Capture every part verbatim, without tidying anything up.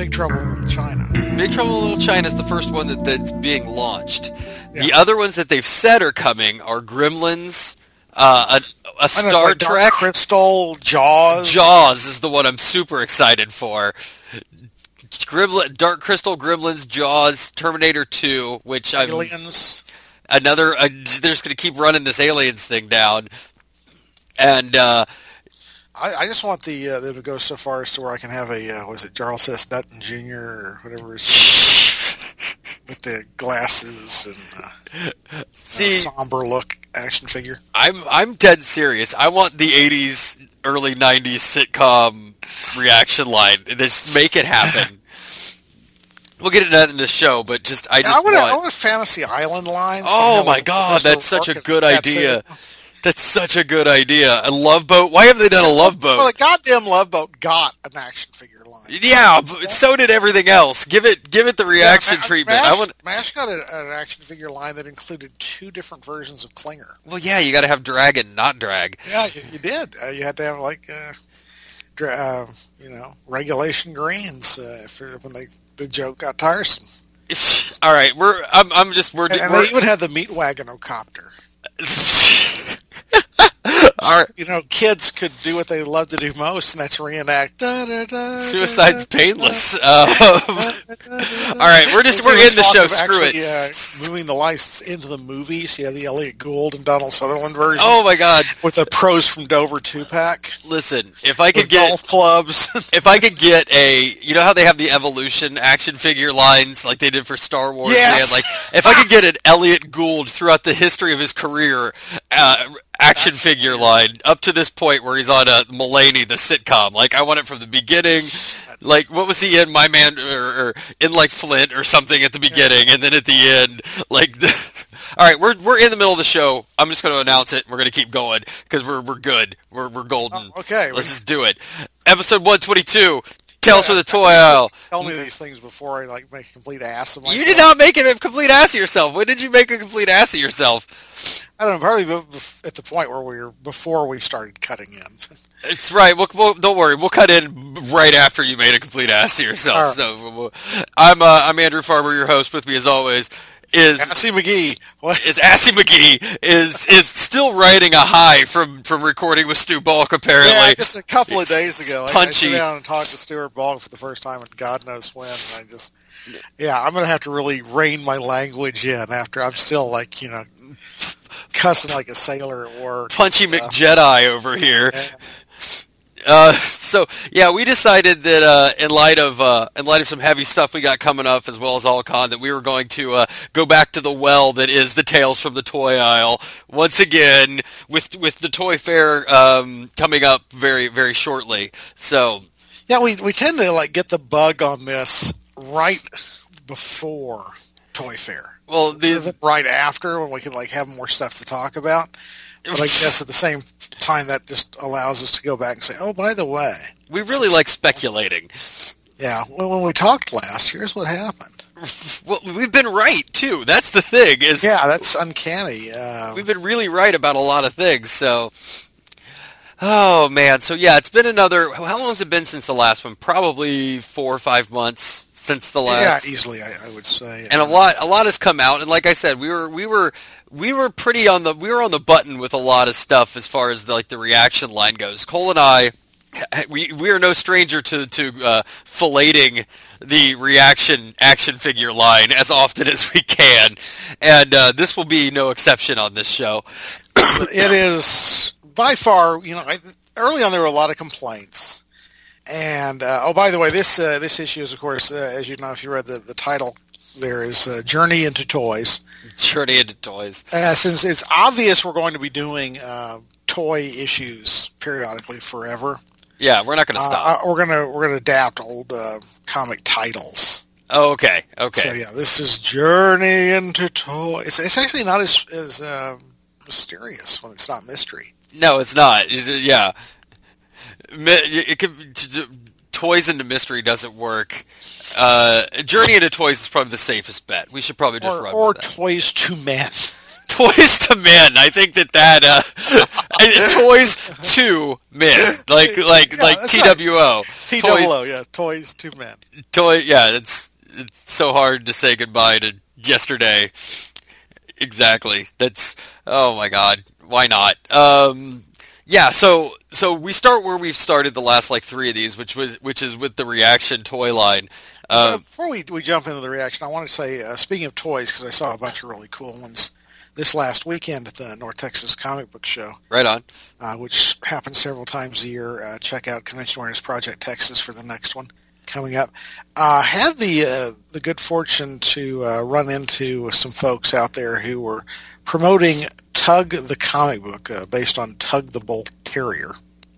Big Trouble in Little China. Big Trouble in Little China is the first one that, that's being launched. Yeah. The other ones that they've said are coming are Gremlins, uh, a, a Star like Trek. Dark Crystal, Jaws. Jaws is the one I'm super excited for. Gremlin, Dark Crystal, Gremlins, Jaws, Terminator two, which I'm... Aliens. Another... Uh, they're just going to keep running this Aliens thing down. And, uh... I, I just want the uh, them to go so far as to where I can have a, uh, was it Charles S. Dutton Junior or whatever his name is, with the glasses and uh, See, uh, somber look action figure. I'm I'm dead serious. I want the eighties, early nineties sitcom reaction line. Just make it happen. We'll get into that in the show, but just I just yeah, I want, want... A, I want a Fantasy Island line. Oh my god, that's such a good idea. That's such a good idea. A Love Boat? Why have they done a Love Boat? Well, the goddamn Love Boat got an action figure line. Yeah, but so did everything else. Give it give it the reaction yeah, treatment. MASH, I want... MASH got a, an action figure line that included two different versions of Klinger. Well, yeah, you got to have drag and not drag. Yeah, you, you did. Uh, you had to have, like, uh, dra- uh, you know, regulation greens uh, for when they the joke got tiresome. All right, we're I'm I'm just we're And, and we're, they even had the meat wagon copter. Our, you know, kids could do what they love to do most, and that's reenact. Da, da, da, Suicide's da, painless. Um, all right, we're just we're in the show. Screw actually, it. Uh, moving the lights into the movies. You have the Elliot Gould and Donald Sutherland version. Oh my god! With the Pros from Dover two pack. Listen, if I could with get golf clubs, if I could get a, you know how they have the Evolution action figure lines like they did for Star Wars. Yes. Man? Like if I could get an Elliot Gould throughout the history of his career. Uh, action figure line up to this point where he's on a Mulaney, the sitcom. Like I want it from the beginning. Like what was he in My Man or, or in like Flint or something at the beginning, and then at the end, like. The, all right, we're we're in the middle of the show. I'm just going to announce it. And we're going to keep going because we're we're good. We're we're golden. Oh, okay, let's just do it. Episode one twenty-two. Tales from the Toy Aisle. Tell me these things before I like make a complete ass of myself. You did not make it a complete ass of yourself. When did you make a complete ass of yourself? I don't know. Probably at the point where we were before we started cutting in. It's right. We'll, we'll, don't worry. We'll cut in right after you made a complete ass of yourself. Right. So we'll, I'm uh, I'm Andrew Farber, your host. With me as always is Assy McGee. What is Assy McGee is is still riding a high from, from recording with Stu Balk apparently. Yeah, just a couple it's of days ago. Punchy. I, I sat down and talked to Stuart Balk for the first time, and God knows when. And I just, yeah, I'm gonna have to really rein my language in after I'm still like you know cussing like a sailor at work. Punchy McJedi over here. Yeah. Uh, so yeah, we decided that uh, in light of uh, in light of some heavy stuff we got coming up, as well as AllCon, that we were going to uh, go back to the well that is the Tales from the Toy Aisle once again, with with the Toy Fair um, coming up very very shortly. So yeah, we we tend to like get the bug on this right before Toy Fair. Well, the right after when we can like have more stuff to talk about. But I guess at the same time, that just allows us to go back and say, oh, by the way. We really like speculating. Yeah. Well, when we talked last, here's what happened. Well, we've been right, too. That's the thing. Is yeah, that's uncanny. Um, we've been really right about a lot of things, so... Oh, man. So, yeah, it's been another... How long has it been since the last one? Probably four or five months since the last... Yeah, easily, I, I would say. And a lot a lot has come out, and like I said, we were... we were We were pretty on the we were on the button with a lot of stuff as far as the, like the reaction line goes. Cole and I, we we are no stranger to to uh, filleting the reaction action figure line as often as we can, and uh, this will be no exception on this show. It is by far, you know, I, early on there were a lot of complaints, and uh, oh, by the way, this uh, this issue is, of course, uh, as you know, if you read the the title, there is uh, Journey into Toys. Journey into Toys. Uh, since it's obvious we're going to be doing uh, toy issues periodically forever. Yeah, we're not going to stop. Uh, we're gonna we're gonna adapt old uh, comic titles. Oh, okay, okay. So yeah, this is Journey into Toys. It's, it's actually not as as uh, mysterious when it's not mystery. No, it's not. Yeah, it could. Toys into mystery doesn't work. Uh, Journey into Toys is probably the safest bet. We should probably just or, run or with that. Toys to Men. Toys to Men. I think that that uh, Toys to Men, like like Yeah, like that's T W O. T W O, yeah, Toys to Men. Toy. Yeah, it's it's so hard to say goodbye to yesterday. Exactly. That's oh my god. Why not? Um, yeah. So so we start where we've started the last like three of these, which was which is with the Reaction toy line. Uh, Um, before we, we jump into the reaction, I want to say, uh, speaking of toys, because I saw a bunch of really cool ones this last weekend at the North Texas Comic Book Show, right on. uh, which happens several times a year. Uh, check out Convention Awareness Project Texas for the next one coming up. I uh, had the uh, the good fortune to uh, run into some folks out there who were promoting Tug the comic book, uh, based on Tug the Bull Terrier.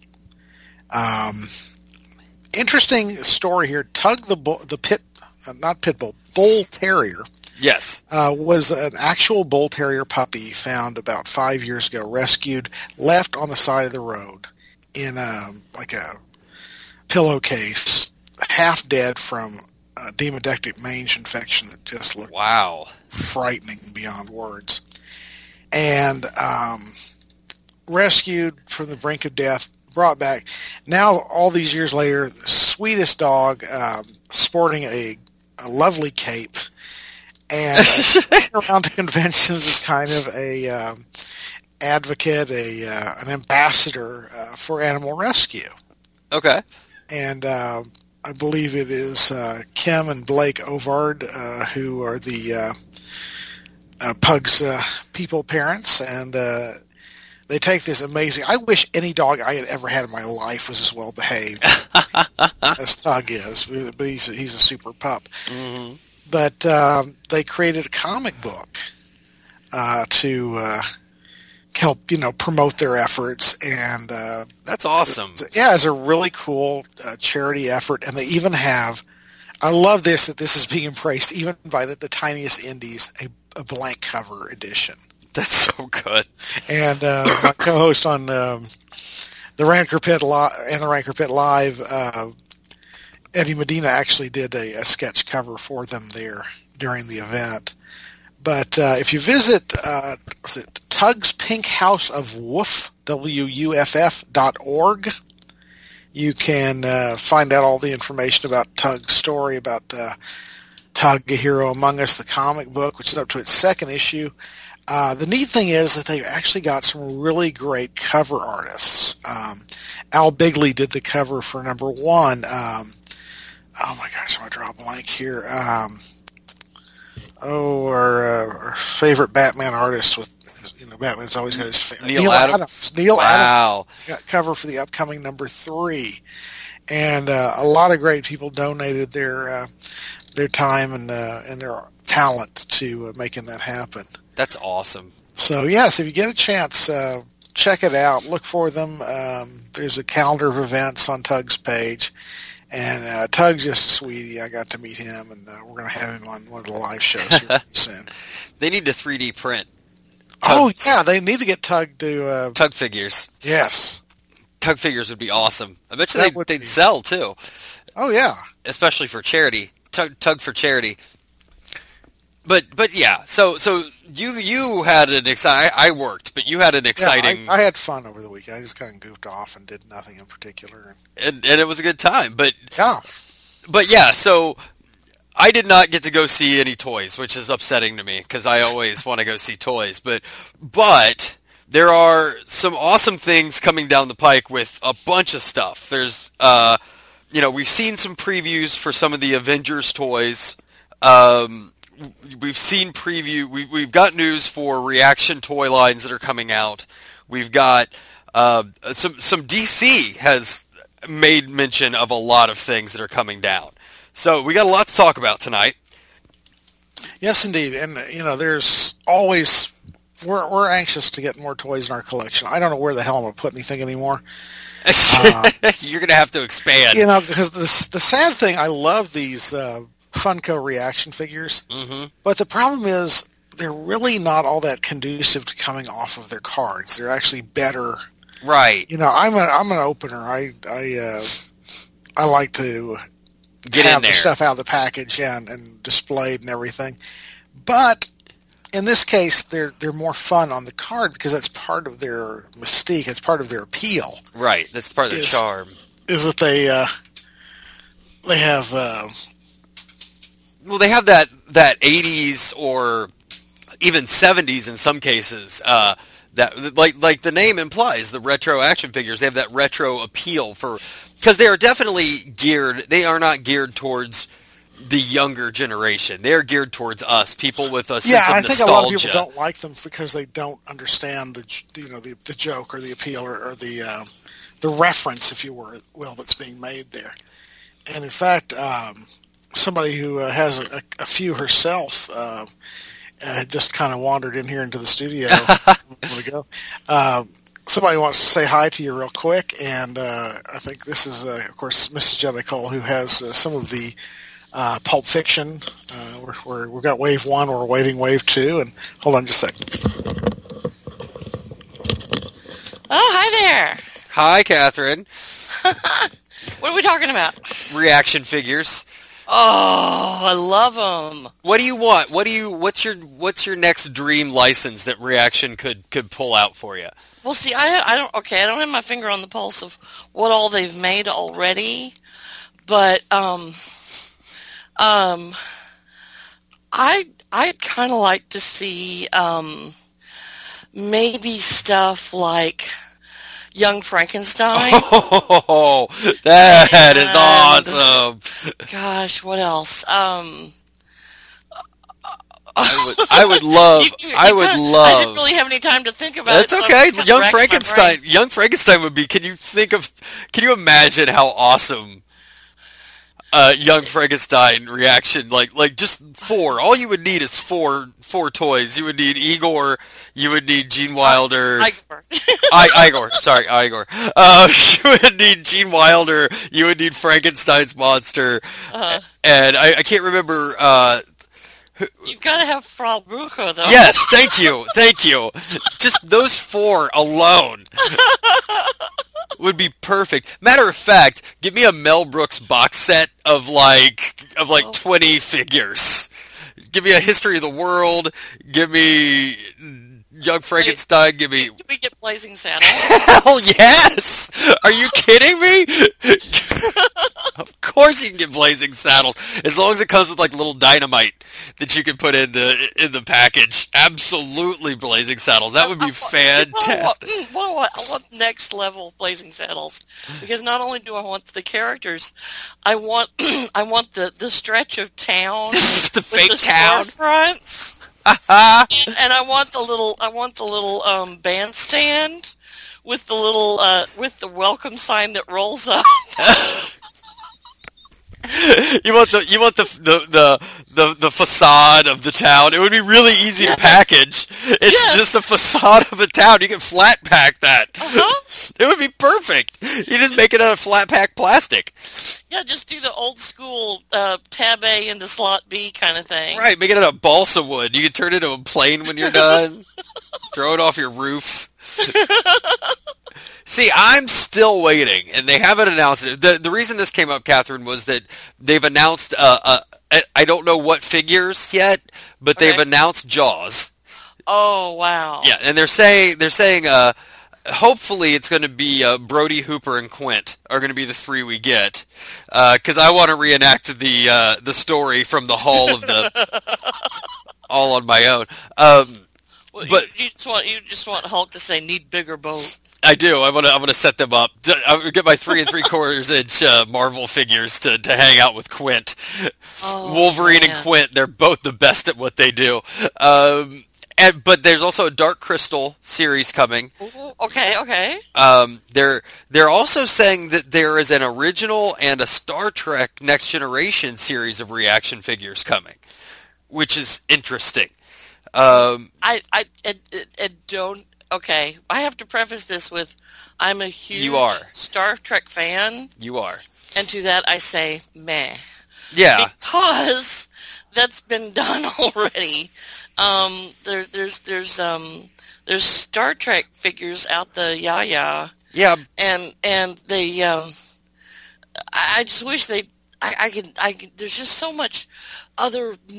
Um, interesting story here. Tug the bull, the pit, uh, not pit bull, bull terrier. Yes. Uh, was an actual bull terrier puppy found about five years ago, rescued, left on the side of the road in a, like a pillowcase, half dead from a demodectic mange infection that just looked Wow. frightening beyond words. And um, rescued from the brink of death, brought back. Now, all these years later, the sweetest dog, um, sporting a, a lovely cape, and uh, around to conventions as kind of a um, advocate, a uh, an ambassador uh, for animal rescue. Okay. And uh, I believe it is uh, Kim and Blake Ovard, uh, who are the uh, uh, Pug's uh, people parents, and uh, they take this amazing... I wish any dog I had ever had in my life was as well behaved as Tug is, but he's, he's a super pup. Mm-hmm. But um, they created a comic book uh, to uh, help, you know, promote their efforts, and uh, That's awesome. yeah, it's a really cool uh, charity effort, and they even have. I love this that this is being embraced even by the, the tiniest indies, a, a blank cover edition. That's so good. And uh, my co-host on um, the Ranker Pit Li- and the Ranker Pit Live, uh, Eddie Medina, actually did a, a sketch cover for them there during the event. But uh, if you visit, uh, was it Tug's Pink House of Woof, W U F F dot org, you can uh, find out all the information about Tug's story, about uh, Tug, A Hero Among Us, the comic book, which is up to its second issue. Uh, the neat thing is that they've actually got some really great cover artists. Um, Al Bigley did the cover for number one. Um, oh my gosh, I'm going to draw a blank here. Um, oh, our, uh, our favorite Batman artist with, you know, Batman's always got his favorite. Neil, Neil Adams. Adams. Neil wow. Adams got cover for the upcoming number three. And uh, a lot of great people donated their uh, their time and uh, and their talent to uh, making that happen. That's awesome. So, yes, if you get a chance, uh, check it out. Look for them. Um, there's a calendar of events on Tug's page. And uh, Tug's just a sweetie. I got to meet him, and uh, we're going to have him on one of the live shows here soon. They need to three D print. Tug, oh, yeah, they need to get Tug to... Uh, Tug figures. Yes. Tug figures would be awesome. I bet you That they'd, would they'd be. sell, too. Oh, yeah. Especially for charity. Tug, Tug for charity. But but yeah, so so you you had an exciting... I worked, but you had an exciting... Yeah, I, I had fun over the weekend. I just kind of goofed off and did nothing in particular. And, and it was a good time. But Yeah. But yeah, so I did not get to go see any toys, which is upsetting to me because I always want to go see toys. But but there are some awesome things coming down the pike with a bunch of stuff. There's, uh, you know, we've seen some previews for some of the Avengers toys. Um, we've seen preview. We've we've got news for Reaction toy lines that are coming out. We've got uh, some some D C has made mention of a lot of things that are coming down. So we got a lot to talk about tonight. Yes, indeed. And, you know, there's always... We're we're anxious to get more toys in our collection. I don't know where the hell I'm going to put anything anymore. Uh, You're going to have to expand. You know, because the, the sad thing, I love these uh, Funko reaction figures. Mm-hmm. But the problem is they're really not all that conducive to coming off of their cards. They're actually better... Right. You know, I'm a I'm an opener. I I uh, I like to Get have in there. the stuff out of the package, yeah, and, and displayed and everything. But in this case, they're they're more fun on the card because that's part of their mystique. It's part of their appeal. Right. That's part of their is, charm. Is that they uh, they have uh, well, they have that that eighties or even seventies in some cases. Uh, that like like the name implies, the retro action figures. They have that retro appeal for because they are definitely geared. They are not geared towards the younger generation. They're geared towards us, people with a sense yeah. of I think nostalgia. a lot of people don't like them because they don't understand the you know the, the joke or the appeal or, or the uh, the reference, if you will, that's being made there. And in fact, um, somebody who uh, has a, a few herself uh, uh, just kind of wandered in here into the studio a moment ago. Um, somebody wants to say hi to you real quick, and uh, I think this is, uh, of course, Missus Jelly Cole, who has uh, some of the uh, Pulp Fiction. Uh, we're, we're, we've got Wave One, we're awaiting Wave Two, and hold on just a second. Oh, hi there. Hi, Catherine. What are we talking about? Reaction figures. Oh, I love them. What do you want? What do you? What's your? What's your next dream license that Reaction could could pull out for you? Well, see, I I don't. Okay, I don't have my finger on the pulse of what all they've made already, but um um I I'd kind of like to see um maybe stuff like Young Frankenstein. Oh, that and, is awesome. Gosh, what else? Um, I would, I would love, you, you, I you would kinda, love. I didn't really have any time to think about That's it. okay. So Young Frankenstein, Young Frankenstein would be, can you think of, can you imagine how awesome uh, Young Frankenstein reaction, like, like just four, all you would need is four, four toys. You would need Igor, you would need Gene Wilder. Igor. I, Igor, sorry, Igor. Uh, you would need Gene Wilder, you would need Frankenstein's monster, Uh-huh. and I, I can't remember, uh, You've got to have Frau Brucho, though. yes, thank you, thank you. Just those four alone would be perfect. Matter of fact, give me a Mel Brooks box set of like of like Oh. twenty figures. Give me a History of the World. Give me Young Frankenstein. Give me. Did we get Blazing Saddles? Hell yes! Are you kidding me? Of course you can get Blazing Saddles, as long as it comes with like little dynamite that you can put in the in the package. Absolutely, Blazing Saddles. That would be fantastic. I want, what do I, I want next level Blazing Saddles, because not only do I want the characters, I want I want the, the stretch of town, The with fake the town. storefronts, and, and I want the little I want the little um, bandstand with the little uh, with the welcome sign that rolls up. You want the you want the, the the the the facade of the town. It would be really easy to package. It's Yes. just a facade of a town. You can flat pack that. Uh-huh. It would be perfect. You just make it out of flat pack plastic. Yeah, just do the old school uh, tab A into slot B kind of thing. Right, make it out of balsa wood. You can turn it into a plane when you're done. Throw it off your roof. See, I'm still waiting, and they haven't announced it. The the reason this came up, Catherine, was that they've announced, uh, uh, I don't know what figures yet, but they've Okay. announced Jaws. Oh, wow. Yeah, and they're saying, they're saying, uh, hopefully it's going to be uh, Brody, Hooper, and Quint are going to be the three we get, because I want to reenact the uh, the story from the Hall of the all on my own. Um, Well, but you, you just want you just want Hulk to say need bigger boat. I do. I want to. I want to set them up. I'm gonna get my three and three quarters inch uh, Marvel figures to, to hang out with Quint. Oh, Wolverine man. and Quint. They're both the best at what they do. Um, and but there's also a Dark Crystal series coming. Ooh, okay, okay. Um, they're they're also saying that there is an original and a Star Trek Next Generation series of reaction figures coming, which is interesting. Um, I I, I, I don't. Okay, I have to preface this with, I'm a huge You are. Star Trek fan, you are. and to that I say meh, Yeah. because that's been done already. Um, there, there's there's um there's Star Trek figures out the yaya, Yeah. and and they um, I, I just wish they I, I could I could, there's just so much other neat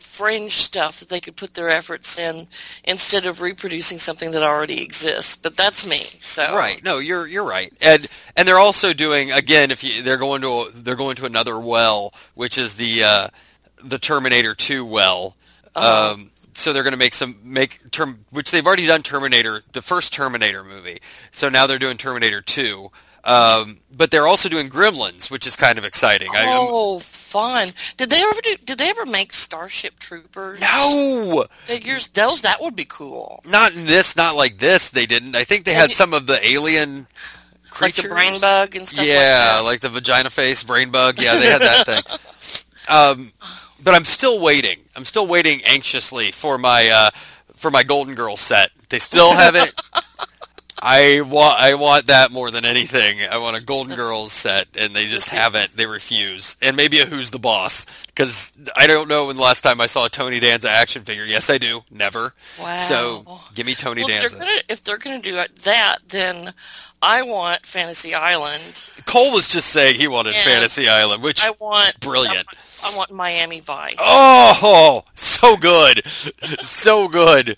fringe stuff that they could put their efforts in instead of reproducing something that already exists. But that's me. So right. No, you're you're right. And and they're also doing again if you they're going to a, they're going to another well, which is the uh, the Terminator two well. Uh-huh. Um, so they're going to make some make term which they've already done Terminator the first Terminator movie. So now they're doing Terminator two. Um, but they're also doing Gremlins, which is kind of exciting. Oh, I, fun! Did they ever do? Did they ever make Starship Troopers? No figures. Those that would be cool. Not in this. Not like this. They didn't. I think they had some of the alien creatures, like the brain bug and stuff. Yeah, like that. like the vagina face brain bug. Yeah, they had that thing. Um, but I'm still waiting. I'm still waiting anxiously for my uh, for my Golden Girls set. They still haven't. I want I want that more than anything. I want a Golden Girls set, and they just haven't. They refuse. And maybe a Who's the Boss, because I don't know when the last time I saw a Tony Danza action figure. Yes, I do. Never. Wow. So give me Tony well, Danza. If they're gonna, if they're going to do that, then I want Fantasy Island. Cole was just saying he wanted Fantasy Island, which I want brilliant. I want, I want Miami Vice. Oh, so good, so good.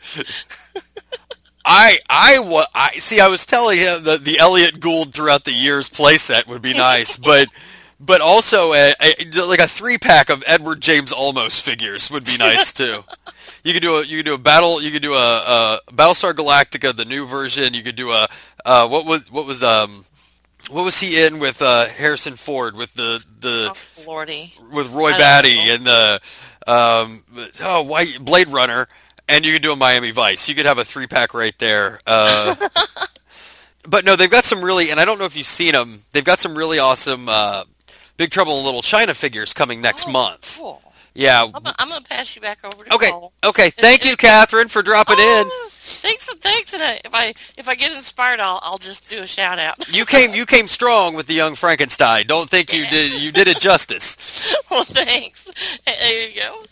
I I wa- I see. I was telling him that the Elliot Gould throughout the years playset would be nice, but but also a, a, like a three pack of Edward James Olmos figures would be nice too. You could do a you could do a battle. You could do a, a Battlestar Galactica, the new version. You could do a uh, what was what was um what was he in with uh, Harrison Ford with the the oh, Lordy. with Roy Batty and the um oh white Blade Runner. And you could do a Miami Vice. You could have a three-pack right there. Uh, but no, they've got some really, and I don't know if you've seen them, they've got some really awesome uh, Big Trouble in Little China figures coming next oh, month. Cool. Yeah. I'm, I'm going to pass you back over to Okay. Cole. Okay. Thank you, Catherine, for dropping oh, in. Thanks for thanks. And I, if I if I get inspired, I'll I'll just do a shout out. You came you came strong with the Young Frankenstein. Don't think you did you did it justice. Well, thanks. There you go.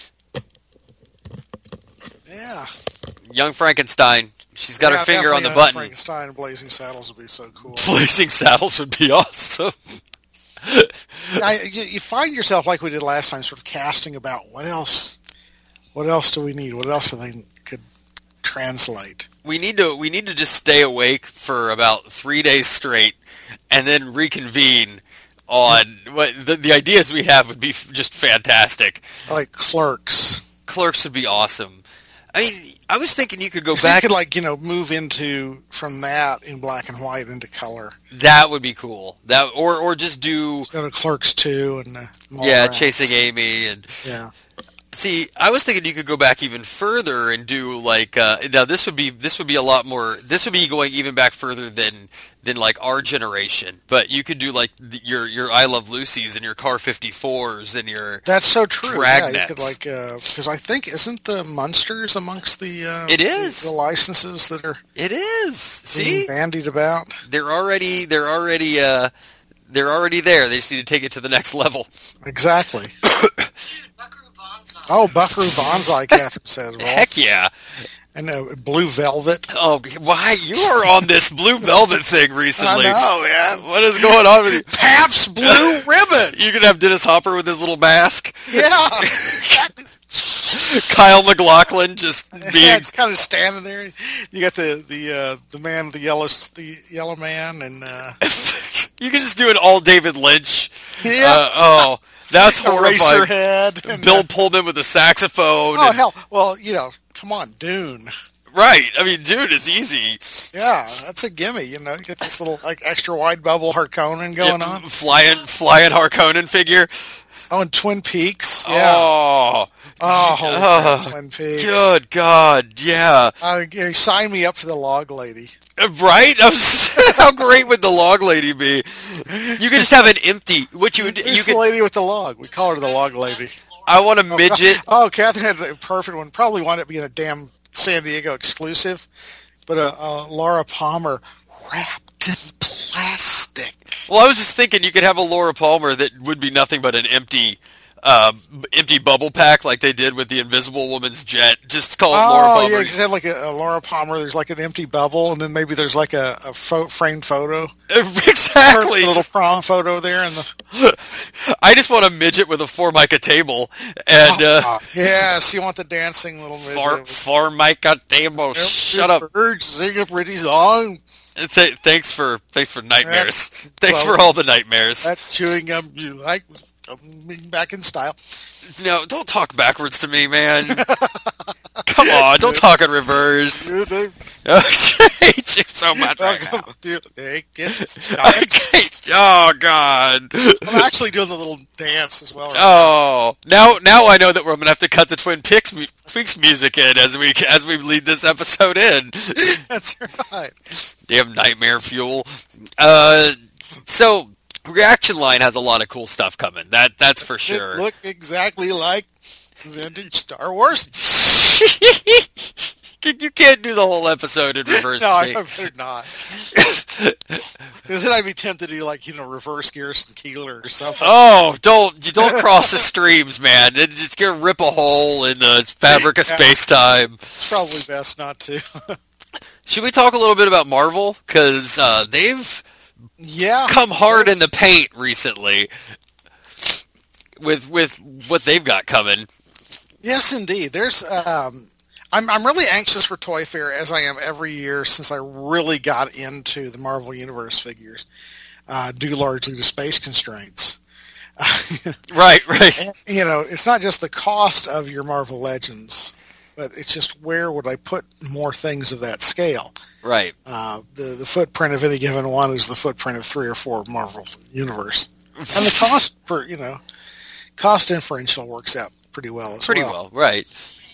Yeah. Young Frankenstein. She's got yeah, her finger on the uh, button. Frankenstein and Blazing Saddles would be so cool. Blazing Saddles would be awesome. I, you, you find yourself, like we did last time, sort of casting about what else, what else do we need? What else do they could translate? We need to we need to just stay awake for about three days straight, and then reconvene on what the, the ideas we have would be f- just fantastic. Like Clerks. Clerks would be awesome. I mean, I was thinking you could go so back. You could, like, you know, move into from that in black and white into color. That would be cool. That or or just do Let's go to Clerks two and uh, yeah, Rats. Chasing Amy and yeah. See, I was thinking you could go back even further and do like uh, now. This would be this would be a lot more. This would be going even back further than than like our generation. But you could do like the, your your I Love Lucy's and your Car fifty-fours and your That's so true. Dragnets. Yeah, you could like because I think isn't the Munsters amongst the uh, it is the, the licenses that are it is see bandied about. They're already they're already uh, they're already there. They just need to take it to the next level. Exactly. Oh, Buckaroo Banzai, Catherine said. Well, Heck yeah. And uh, Blue Velvet. Oh, why? You are on this Blue Velvet thing recently. I know, man. What is going on with you? Pabst Blue Ribbon. You can have Dennis Hopper with his little mask. Yeah. Kyle MacLachlan just being... Yeah, it's kind of standing there. You got the the uh, the man, the yellow the yellow man, and... Uh... You can just do an all David Lynch. Yeah. Uh, oh... That's horrifying. Eraserhead. Bill Pullman with the saxophone. Oh, and, hell. Well, you know, come on, Dune. Right. I mean, Dune is easy. Yeah, that's a gimme, you know. You get this little like extra wide bubble Harkonnen going yeah, on. Flying, flying Harkonnen figure. Oh, and Twin Peaks. Yeah. Oh. Oh, holy uh, crap, Twin Peaks. Good God, yeah. Uh, you know, sign me up for the Log Lady. Right? I was, how great would the log lady be? You could just have an empty. What you would? Who's You the could. lady with the log? We call her the Log Lady. I want a midget. Oh, Catherine had the perfect one. Probably wound up being a damn San Diego exclusive, but uh, uh, Laura Palmer wrapped in plastic. Well, I was just thinking you could have a Laura Palmer that would be nothing but an empty, uh, empty bubble pack like they did with the Invisible Woman's jet. Just call it Oh, Laura yeah, Palmer. you just have like a, a Laura Palmer. There's like an empty bubble, and then maybe there's like a, a fo- framed photo. Exactly. A little prom photo there. And the I just want a midget with a Formica table. And, uh, oh, yes, you want the dancing little midget. for, Formica table. Shut up. Birds sing a pretty song. Th- thanks for thanks for nightmares. That- Thanks well, for all the nightmares. That chewing gum you like coming back in style. No, don't talk backwards to me, man. Come on, don't talk in reverse. You think- Oh, I hate you so much right now. Welcome to the Kids Okay. Oh God. I'm actually doing the little dance as well. Right Oh, now now I know that we're gonna have to cut the Twin Peaks, mu- Peaks music in as we as we lead this episode in. now. That's right. Damn nightmare fuel. Uh, so Reaction Line has a lot of cool stuff coming. That that's for sure. It look exactly like vintage Star Wars. You can't do the whole episode in reverse. No, I speed. better not. Because then I'd be tempted to do like, you know, reverse Garrison Keeler or something. Oh, don't you don't cross the streams, man. It's just gonna rip a hole in the fabric of Yeah. space time. It's probably best not to. Should we talk a little bit about Marvel? Because uh, they've Yeah. come hard in the paint recently with with what they've got coming. Yes, indeed. There's, um, I'm I'm really anxious for Toy Fair, as I am every year since I really got into the Marvel Universe figures, uh, due largely to space constraints. Right, right. You know, it's not just the cost of your Marvel Legends, but it's just where would I put more things of that scale. Right. Uh, the the footprint of any given one is the footprint of three or four Marvel Universe, and the cost per you know cost differential works out pretty well as Pretty well. well, right.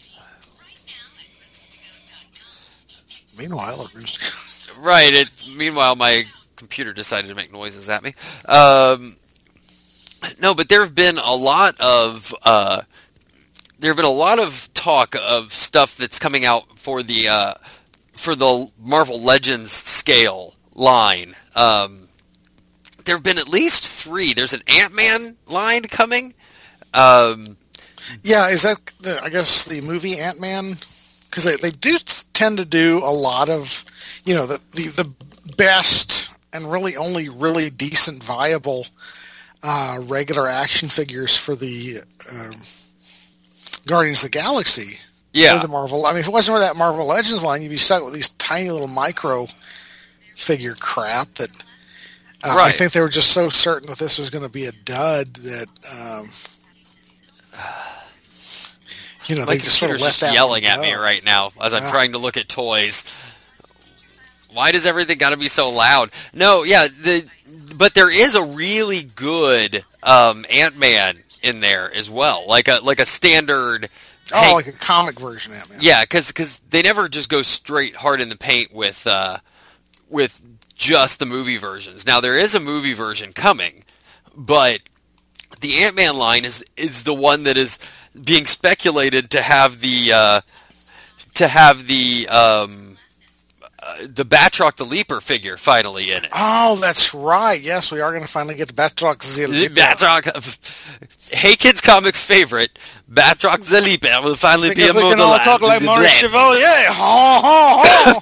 Meanwhile, at Rooster- Right. It, meanwhile, my computer decided to make noises at me. Um, no, but there have been a lot of uh, there have been a lot of talk of stuff that's coming out for the uh, for the Marvel Legends scale line. Um, there have been at least three. There's an Ant-Man line coming. Um, yeah, is that the, I guess the movie Ant-Man? Because they, they do tend to do a lot of, you know, the, the, the best and really only really decent, viable uh, regular action figures for the um, Guardians of the Galaxy. yeah. Or the Marvel. I mean, if it wasn't for that Marvel Legends line, you'd be stuck with these tiny little micro figure crap that uh, I Right. think they were just so certain that this was going to be a dud that, um, you know, My they just sort of computer's left just that yelling one at me go. right now as I'm Yeah. trying to look at toys. Why does everything got to be so loud? No, yeah, the but there is a really good um, Ant-Man in there as well, like a like a standard. Oh, Hank- like a comic version of it. yeah, because they never just go straight hard in the paint with uh, with just the movie versions. Now there is a movie version coming, but the Ant-Man line is is the one that is being speculated to have the uh, to have the um, uh, the Batroc the Leaper figure finally in it. Oh, that's right. Yes, we are going to finally get the Batroc The Zilip. Batroc, Hey Kids Comics favorite, Batroc the Leaper will finally be Because we can all immortalized. talk like Maurice Chevalier. Ho, ho,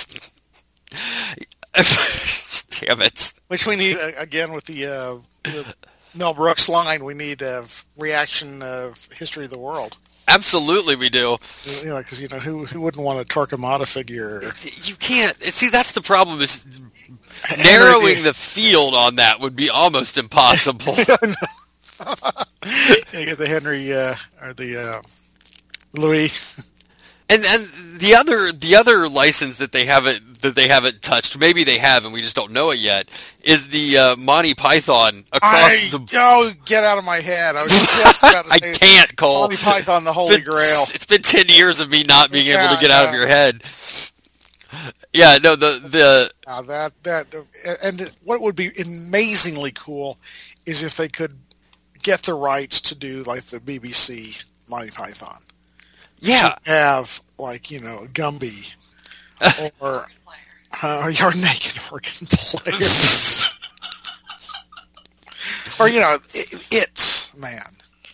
ho. Damn it. Which we need, uh, again, with the, uh, the Mel Brooks line, we need a reaction of History of the World. Absolutely we do. You know, because, you know, who, who wouldn't want a Torquemada figure? You can't. See, that's the problem is narrowing the field on that would be almost impossible. You get the Henry, uh, or the uh, Louis. And and the other the other license that they haven't that they haven't touched, maybe they have and we just don't know it yet, is the uh, Monty Python across I, the. oh, get out of my head. I was just about to I say can't, Cole. Monty Python, the It's Holy been- Grail. It's been ten years of me not being able Yeah, to get out of yeah. your head. Yeah, no, the the Now that that and what would be amazingly cool is if they could get the rights to do like the B B C Monty Python. yeah. Have like you know Gumby or uh, your naked organ player, or you know it, it's man.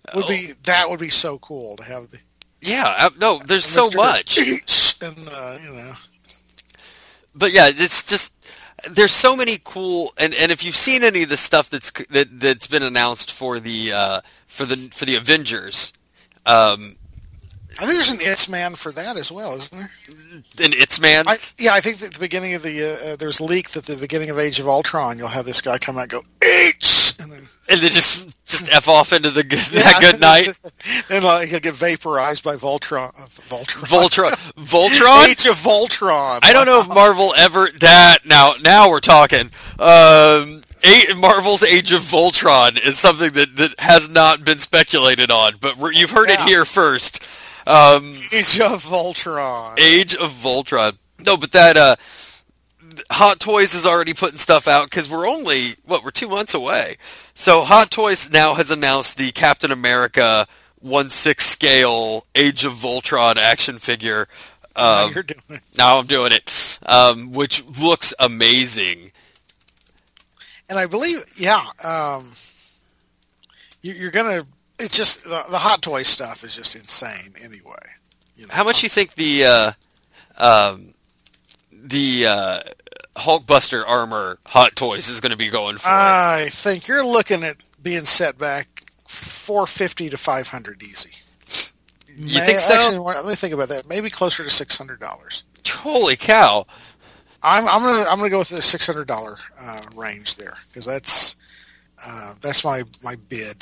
would be that would be so cool to have the Yeah, uh, no, there's so Mister much. and uh, you know. But yeah, it's just there's so many cool and, and if you've seen any of the stuff that's that that's been announced for the uh, for the for the Avengers, um, I think there's an It's Man for that as well, isn't there? an It's Man. I, yeah, I think that at the beginning of the uh, uh, there's leaked that the beginning of Age of Ultron, you'll have this guy come out and go H, and then And then just just f off into the good, yeah, that good night. Then like, he'll get vaporized by Voltron. Uh, Voltron. Voltron. Voltron. Age of Voltron. I don't know if Marvel ever that now. Now we're talking. Um, A- Marvel's Age of Voltron is something that, that has not been speculated on, but we're, you've heard Yeah. it here first. Um, Age of Voltron. Age of Voltron. No, but that uh, Hot Toys is already putting stuff out because we're only what we're two months away. So Hot Toys now has announced the Captain America one sixth scale Age of Voltron action figure. Now Um, you're doing it. now I'm doing it, um, which looks amazing. And I believe, yeah, um, you, you're gonna. It's just the, the Hot Toy stuff is just insane. Anyway, you know. How much you think the uh, um, the uh, Hulkbuster armor Hot Toys is going to be going for? I think you're looking at being set back four fifty to five hundred easy. You May- think so? Actually, let me think about that. Maybe closer to six hundred dollars. Holy cow! I'm I'm gonna I'm gonna go with the six hundred dollar uh, range there because that's uh, that's my my bid.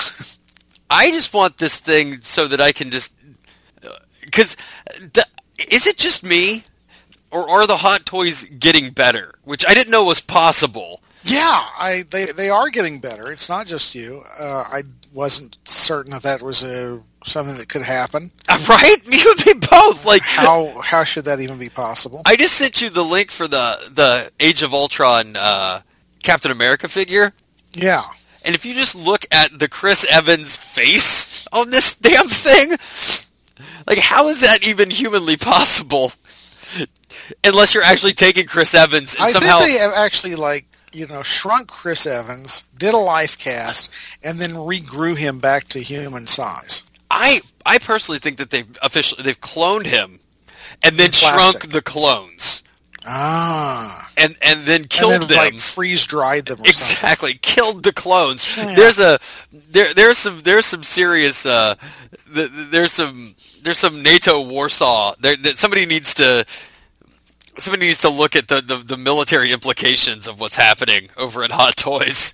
I just want this thing so that I can just because is it just me, or are the Hot Toys getting better? Which I didn't know was possible. Yeah, I they they are getting better. It's not just you. Uh, I wasn't certain that that was a something that could happen. Right? You and me both. Like How how should that even be possible? I just sent you the link for the the Age of Ultron uh, Captain America figure. Yeah. And if you just look at the Chris Evans face on this damn thing, like, how is that even humanly possible? Unless you're actually taking Chris Evans and I somehow... think they have actually, like, you know, shrunk Chris Evans, did a life cast, and then regrew him back to human size. I I personally think that they've officially they've cloned him and then In plastic. shrunk the clones Ah. and and then killed and then, them. like, freeze-dried them or something. Exactly, killed the clones. Yeah. There's a there there's some there's some serious uh th- there's some there's some NATO Warsaw there that somebody needs to somebody needs to look at the, the, the military implications of what's happening over at Hot Toys.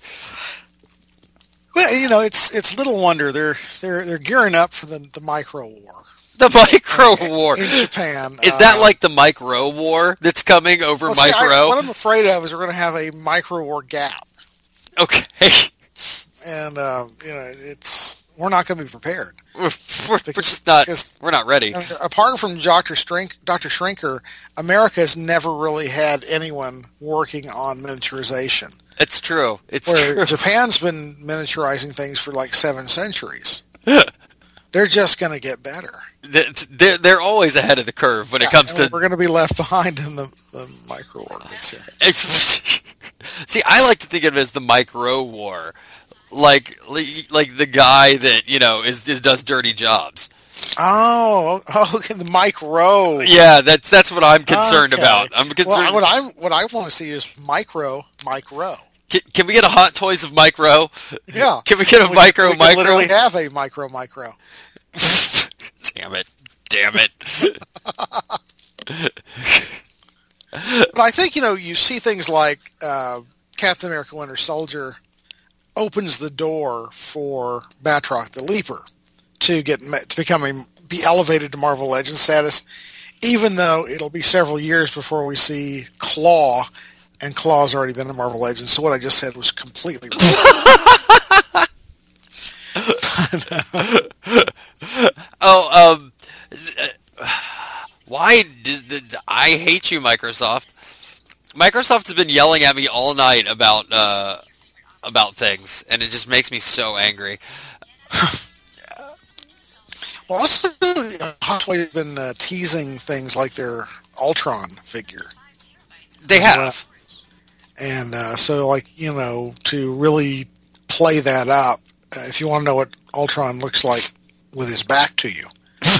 Well, you know, it's it's little wonder they're they're they're gearing up for the the micro war The micro war. in Japan. Is Uh, that like the micro war that's coming over well, see, I- micro? what I'm afraid of is we're going to have a micro war gap, Okay. and um, you know, it's we're not going to be prepared. We're, we're, we're just not, because- we're not ready. I mean, apart from Doctor Shrink, Doctor Shrinker, America has never really had anyone working on miniaturization. It's true. It's Where true. Japan's been miniaturizing things for like seven centuries. They're just going to get better. They're, they're always ahead of the curve when it Yeah, comes and to... we're going to be left behind in the, the micro orbits here. See, I like to think of it as the micro war. Like, like the guy that, you know, is, is does dirty jobs. Oh, oh, okay, the micro. Yeah, that's that's what I'm concerned Okay. about. I'm concerned. Well, what I what I want to see is micro, micro. Can, can we get a Hot Toys of micro? Yeah. Can we get a We- micro we could micro? literally have a micro, micro. Damn it! Damn it! But I think, you know, you see things like uh, Captain America Winter Soldier opens the door for Batroc the Leaper to get to become a, be elevated to Marvel Legends status, even though it'll be several years before we see Claw, and Claw's already been in Marvel Legends. So what I just said was completely wrong. Oh, um, why did, did I hate you, Microsoft? Microsoft has been yelling at me all night about uh, about things, and it just makes me so angry. Well, also, Hot Toys have been uh, teasing things like their Ultron figure. They as have. well. And uh, so, like, you know, to really play that up, uh, if you want to know what Ultron looks like with his back to you,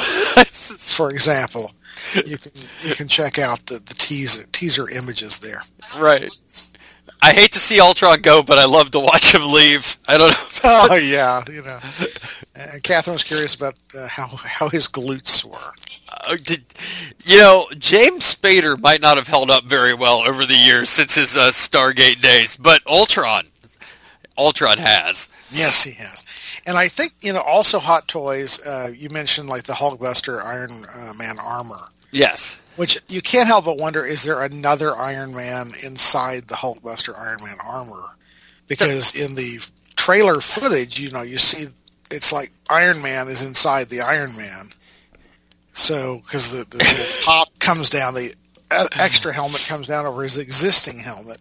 for example, you can you can check out the, the teaser teaser images there. Right. I hate to see Ultron go, but I love to watch him leave. I don't know. Oh yeah, you know. And Catherine was curious about uh, how how his glutes were. Uh, did, you know, James Spader might not have held up very well over the years since his uh, Stargate days, but Ultron, Ultron has. Yes, he has. And I think, you know, also Hot Toys, uh, you mentioned like the Hulkbuster Iron uh, Man armor. Yes. Which you can't help but wonder, is there another Iron Man inside the Hulkbuster Iron Man armor? Because in the trailer footage, you know, you see it's like Iron Man is inside the Iron Man. So, because the, the, the top comes down, the extra helmet comes down over his existing helmet.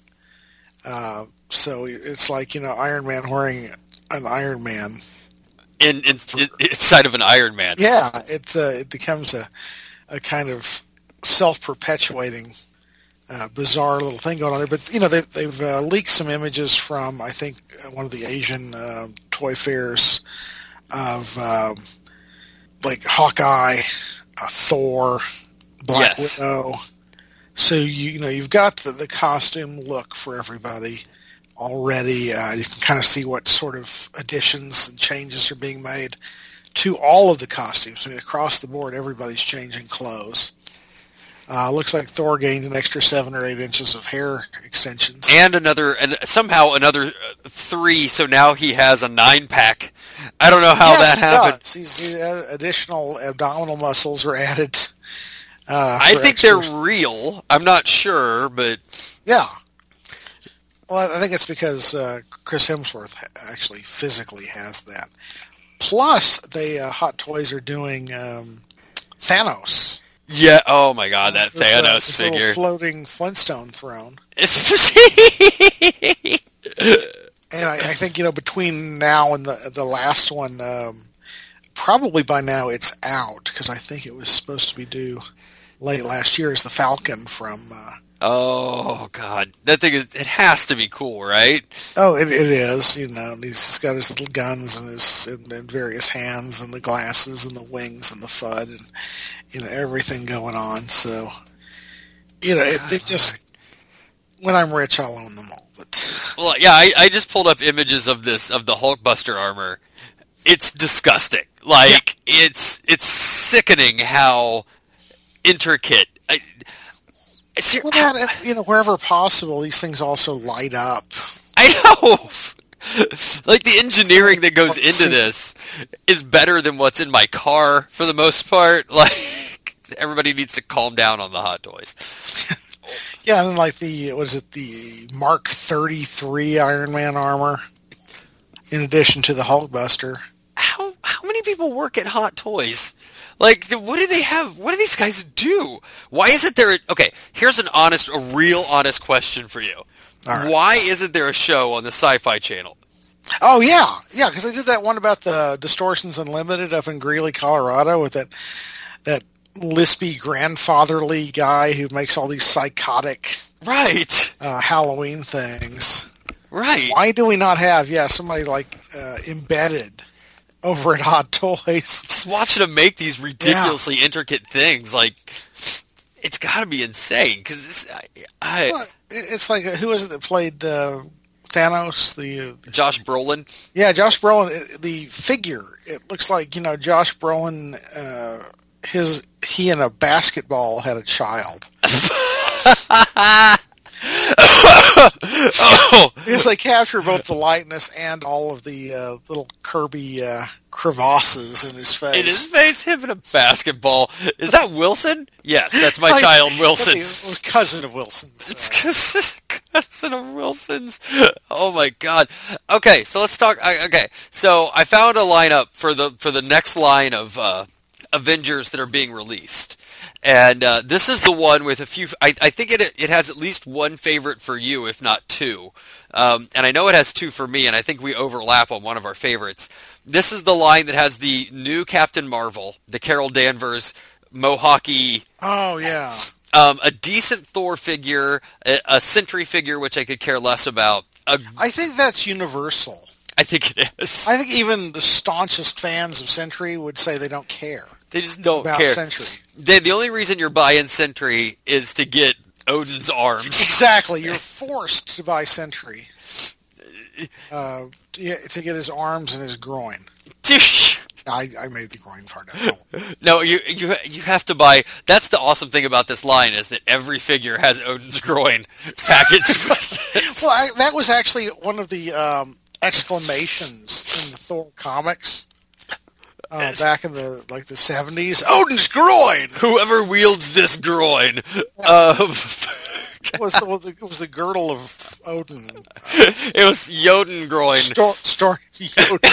Uh, so it's like, you know, Iron Man wearing an Iron Man. In, in, in inside of an Iron Man. Yeah, it, uh, it becomes a, a kind of self-perpetuating, uh, bizarre little thing going on there. But, you know, they've, they've uh, leaked some images from, I think, one of the Asian uh, toy fairs of, um, like, Hawkeye, uh, Thor, Black yes. Widow. So, you, you know, you've got the, the costume look for everybody already. Uh, you can kind of see what sort of additions and changes are being made to all of the costumes. I mean, across the board, everybody's changing clothes. Uh, looks like Thor gained an extra seven or eight inches of hair extensions, and another, and somehow another three. So now he has a nine pack. I don't know how yes, that happened. Does. He's, he, uh, additional abdominal muscles were added. Uh, I think extra. they're real. I'm not sure, but yeah. Well, I think it's because uh, Chris Hemsworth actually physically has that. Plus, they uh, Hot Toys are doing um, Thanos. Yeah. Oh my God, that this, Thanos uh, this figure, little floating Flintstone throne. And I, I think, you know, between now and the the last one, um, probably by now it's out, because I think it was supposed to be due late last year, is the Falcon from... Uh, oh, God. That thing is... It has to be cool, right? oh, it, it is. You know, he's got his little guns and his and, and various hands and the glasses and the wings and the F U D and, you know, everything going on. So, you know, it, it just... When I'm rich, I'll own them all. But well, yeah, I, I just pulled up images of this, of the Hulkbuster armor. It's disgusting. Like, yeah. it's it's sickening how intricate. I, well, that, you know, wherever possible, these things also light up. I know. Like, the engineering that goes into this is better than what's in my car for the most part. Like, everybody needs to calm down on the Hot Toys. Yeah, and then like the, what is it, the Mark thirty-three Iron Man armor, in addition to the Hulkbuster. How how many people work at Hot Toys? Like, what do they have? What do these guys do? Why isn't there... A, okay, here's an honest, a real honest question for you. Right. Why isn't there a show on the Sci-Fi Channel? Oh, yeah. Yeah, because they did that one about the Distortions Unlimited up in Greeley, Colorado, with that that lispy grandfatherly guy who makes all these psychotic right uh, Halloween things. Right. Why do we not have, yeah, somebody like uh, embedded over at Hot Toys? Just watching them make these ridiculously yeah. intricate things, like, it's got to be insane. Because I, I, well, it's like, who is it that played uh, Thanos? The uh, Josh Brolin. Yeah, Josh Brolin. The figure, it looks like, you know, Josh Brolin. Uh, his he and a basketball had a child. Oh. Because they capture both the likeness and all of the uh, little Kirby uh, crevasses in his face. In his face, him in a basketball. Is that Wilson? Yes, that's my like, child, Wilson. It was cousin of Wilson's. It's cousin, cousin of Wilson's. Oh my God. Okay, so let's talk. Okay, so I found a lineup for the for the next line of uh, Avengers that are being released. And uh, this is the one with a few... I, I think it it has at least one favorite for you, if not two. Um, and I know it has two for me, and I think we overlap on one of our favorites. This is the line that has the new Captain Marvel, the Carol Danvers, Mohawky... Oh, yeah. Um, a decent Thor figure, a, a Sentry figure, which I could care less about. A, I think that's Universal. I think it is. I think even the staunchest fans of Sentry would say they don't care. They just don't about care. Sentry. They, the only reason you're buying Sentry is to get Odin's arms. Exactly. You're forced to buy Sentry uh, to to get his arms and his groin. I, I made the groin part up. No, you you you have to buy. That's the awesome thing about this line is that every figure has Odin's groin packaged with it. Well, I, that was actually one of the um, exclamations in the Thor comics uh, back in the like the seventies. Odin's groin. Whoever wields this groin. Uh, it was the it was the girdle of Odin. Uh, it was Jotun groin. Story, story Jotun.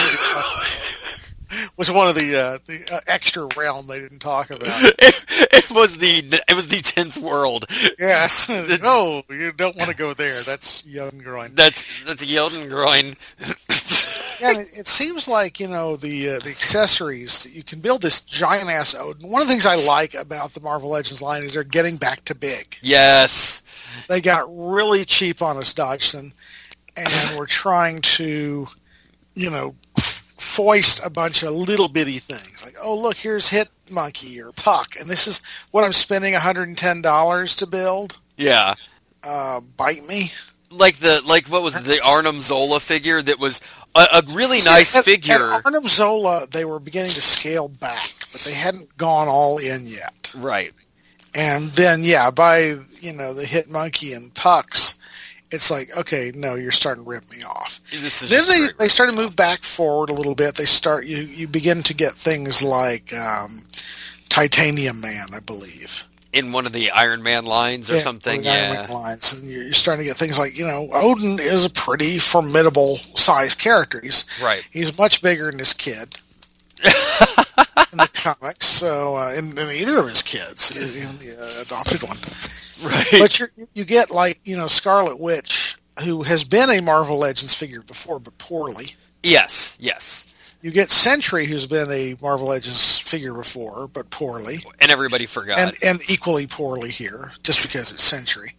Was one of the uh, the uh, extra realm they didn't talk about. It, it was the it was the tenth world. Yes. No, you don't want to go there. That's Jotungroin. That's that's Jotungroin. Yeah, it, it seems like you know the uh, the accessories. You can build this giant ass Odin. One of the things I like about the Marvel Legends line is they're getting back to big. Yes. They got really cheap on us, Dodgson, and we're trying to, you know. foist a bunch of little bitty things like, oh look, here's Hit Monkey or Puck, and this is what I'm spending one hundred ten dollars to build. Yeah, uh, bite me. Like the like what was it, the Arnim Zola figure that was a, a really nice at, figure. At Arnim Zola, they were beginning to scale back, but they hadn't gone all in yet. Right. And then yeah, by you know the Hit Monkey and Pucks. It's like, okay, no, you're starting to rip me off. This is then they, great. they start to move back forward a little bit. They start you you begin to get things like um, Titanium Man, I believe, in one of the Iron Man lines or yeah, something. the Iron Yeah, Man lines, and you're, you're starting to get things like you know Odin is a pretty formidable sized character. He's right. He's much bigger than his kid. In the comics, so uh, in, in either of his kids, even the uh, adopted one. Right. But you you get like you know Scarlet Witch, who has been a Marvel Legends figure before, but poorly. Yes, yes. You get Sentry, who's been a Marvel Legends figure before, but poorly, And everybody forgot. and and equally poorly here, just because it's Sentry.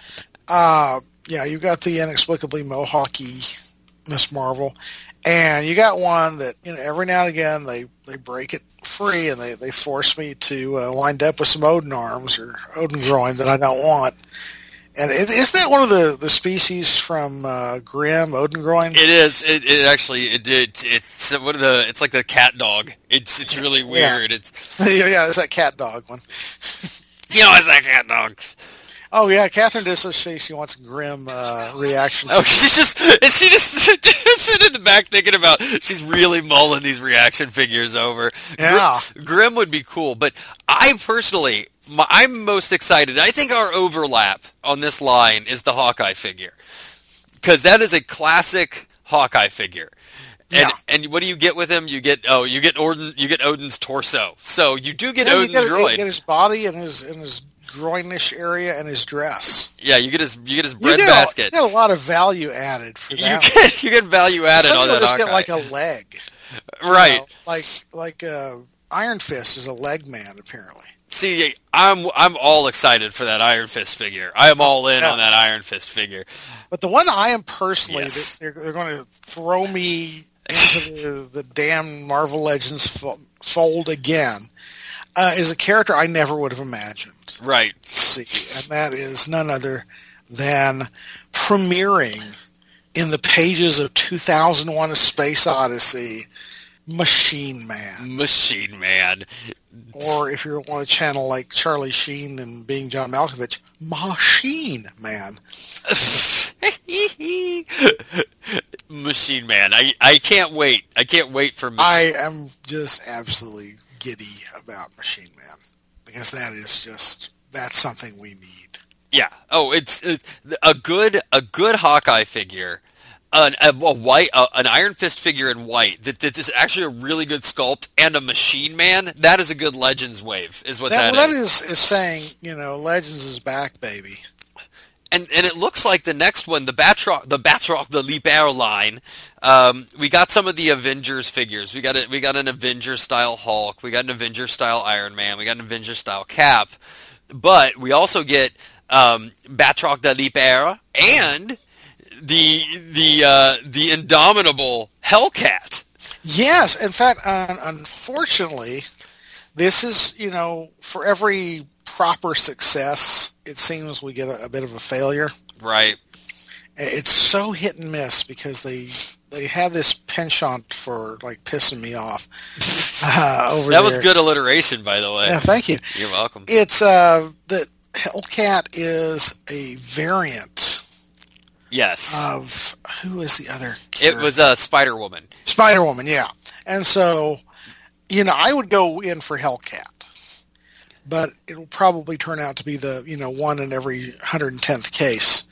uh, yeah, you got the inexplicably mohawky Miss Marvel, and you got one that you know every now and again they, they break it free and they, they force me to uh, wind up with some Odin arms or Odin groin that I don't want. And it, isn't that one of the, the species from uh, Grimm, Odin groin? It is. It, it actually. It, it. It's one of the. It's like the cat dog. It's. It's really weird. Yeah. It's. Yeah, it's that cat dog one. You know, it's that cat dog. Oh yeah, Catherine does say she wants a Grimm uh, reaction. Oh, she's just. She just sitting in the back thinking about. She's really mulling these reaction figures over. Yeah, Gr- Grimm would be cool, but I personally. My, I'm most excited. I think our overlap on this line is the Hawkeye figure, because that is a classic Hawkeye figure. And yeah. and what do you get with him? You get oh you get Odin you get Odin's torso. So you do get yeah, Odin's you get, groin. You get his body and his and his groinish area and his dress. Yeah, you get his you get his bread you get basket. A, you get a lot of value added for You that. get you get value added Some on people that just Hawkeye. get like a leg, right? You know, like like uh, Iron Fist is a leg man apparently. See, I'm I'm all excited for that Iron Fist figure. I am all in yeah. on that Iron Fist figure. But the one I am personally, Yes. they're, they're going to throw me into the, the damn Marvel Legends fo- fold again, uh, is a character I never would have imagined. Right. See, and that is none other than premiering in the pages of two thousand one: A Space Odyssey, Machine Man. Machine Man. Or if you want to channel like Charlie Sheen and being John Malkovich, Machine Man. Machine Man. I, I can't wait. I can't wait for Machine I am just absolutely giddy about Machine Man because that is just that's something we need. Yeah. Oh, it's, it's a good a good Hawkeye figure, an a, a white uh, an Iron Fist figure in white that that is actually a really good sculpt, and a Machine Man. That is a good Legends wave. Is what That, that, well, that is. is is saying you know Legends is back, baby. And and it looks like the next one, the Batroc, the Batroc, the Liebherr line. Um, we got some of the Avengers figures. We got a, we got an Avengers style Hulk. We got an Avengers style Iron Man. We got an Avengers style Cap. But we also get um, Batroc the Liebherr and the the uh, the indomitable Hellcat. Yes, in fact, un- unfortunately, this is, you know, for every proper success, it seems we get a, a bit of a failure. Right. It's so hit and miss because they they have this penchant for like pissing me off uh, over that there. was good alliteration, by the way. Yeah, thank you. You're welcome. It's uh the Hellcat is a variant. Yes. Of who is the other character? It was uh, Spider Woman. Spider Woman, yeah. And so, you know, I would go in for Hellcat. But it'll probably turn out to be the, you know, one in every one hundred tenth case.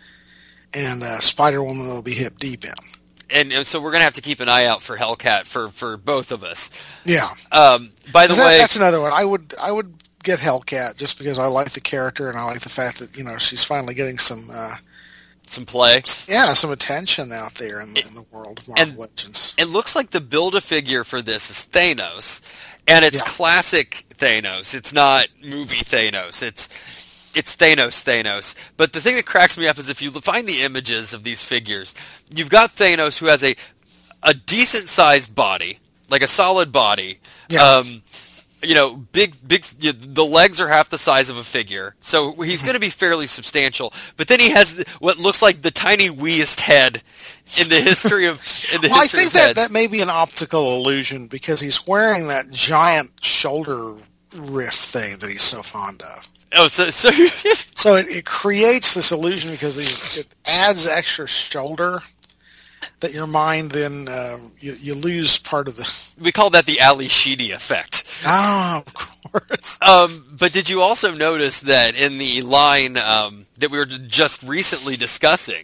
And uh, Spider-Woman will be hip deep in. And, and so we're going to have to keep an eye out for Hellcat for, for both of us. Yeah. Um, by the that, way... That's another one. I would I would get Hellcat just because I like the character and I like the fact that, you know, she's finally getting some... Uh, some play. Yeah, some attention out there in the, in the world of Marvel and, Legends. It looks like the Build-A-Figure for this is Thanos. And it's yeah. classic Thanos. It's not movie Thanos. It's it's Thanos Thanos. But the thing that cracks me up is if you find the images of these figures, you've got Thanos who has a a decent-sized body, like a solid body. Yeah. Um, you know, big, big. You know, the legs are half the size of a figure, so he's going to be fairly substantial. But then he has what looks like the tiny weeest head in the history of. In the well, history I think of that heads. that may be an optical illusion because he's wearing that giant shoulder riff thing that he's so fond of. Oh, so so, so it, it creates this illusion because it adds extra shoulder. That your mind then um, you, you lose part of the. We call that the Ali Sheedy effect. Ah, of course. Um, but did you also notice that in the line um, that we were just recently discussing,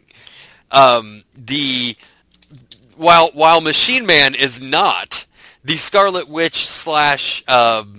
um, the while while Machine Man is not, the Scarlet Witch slash um,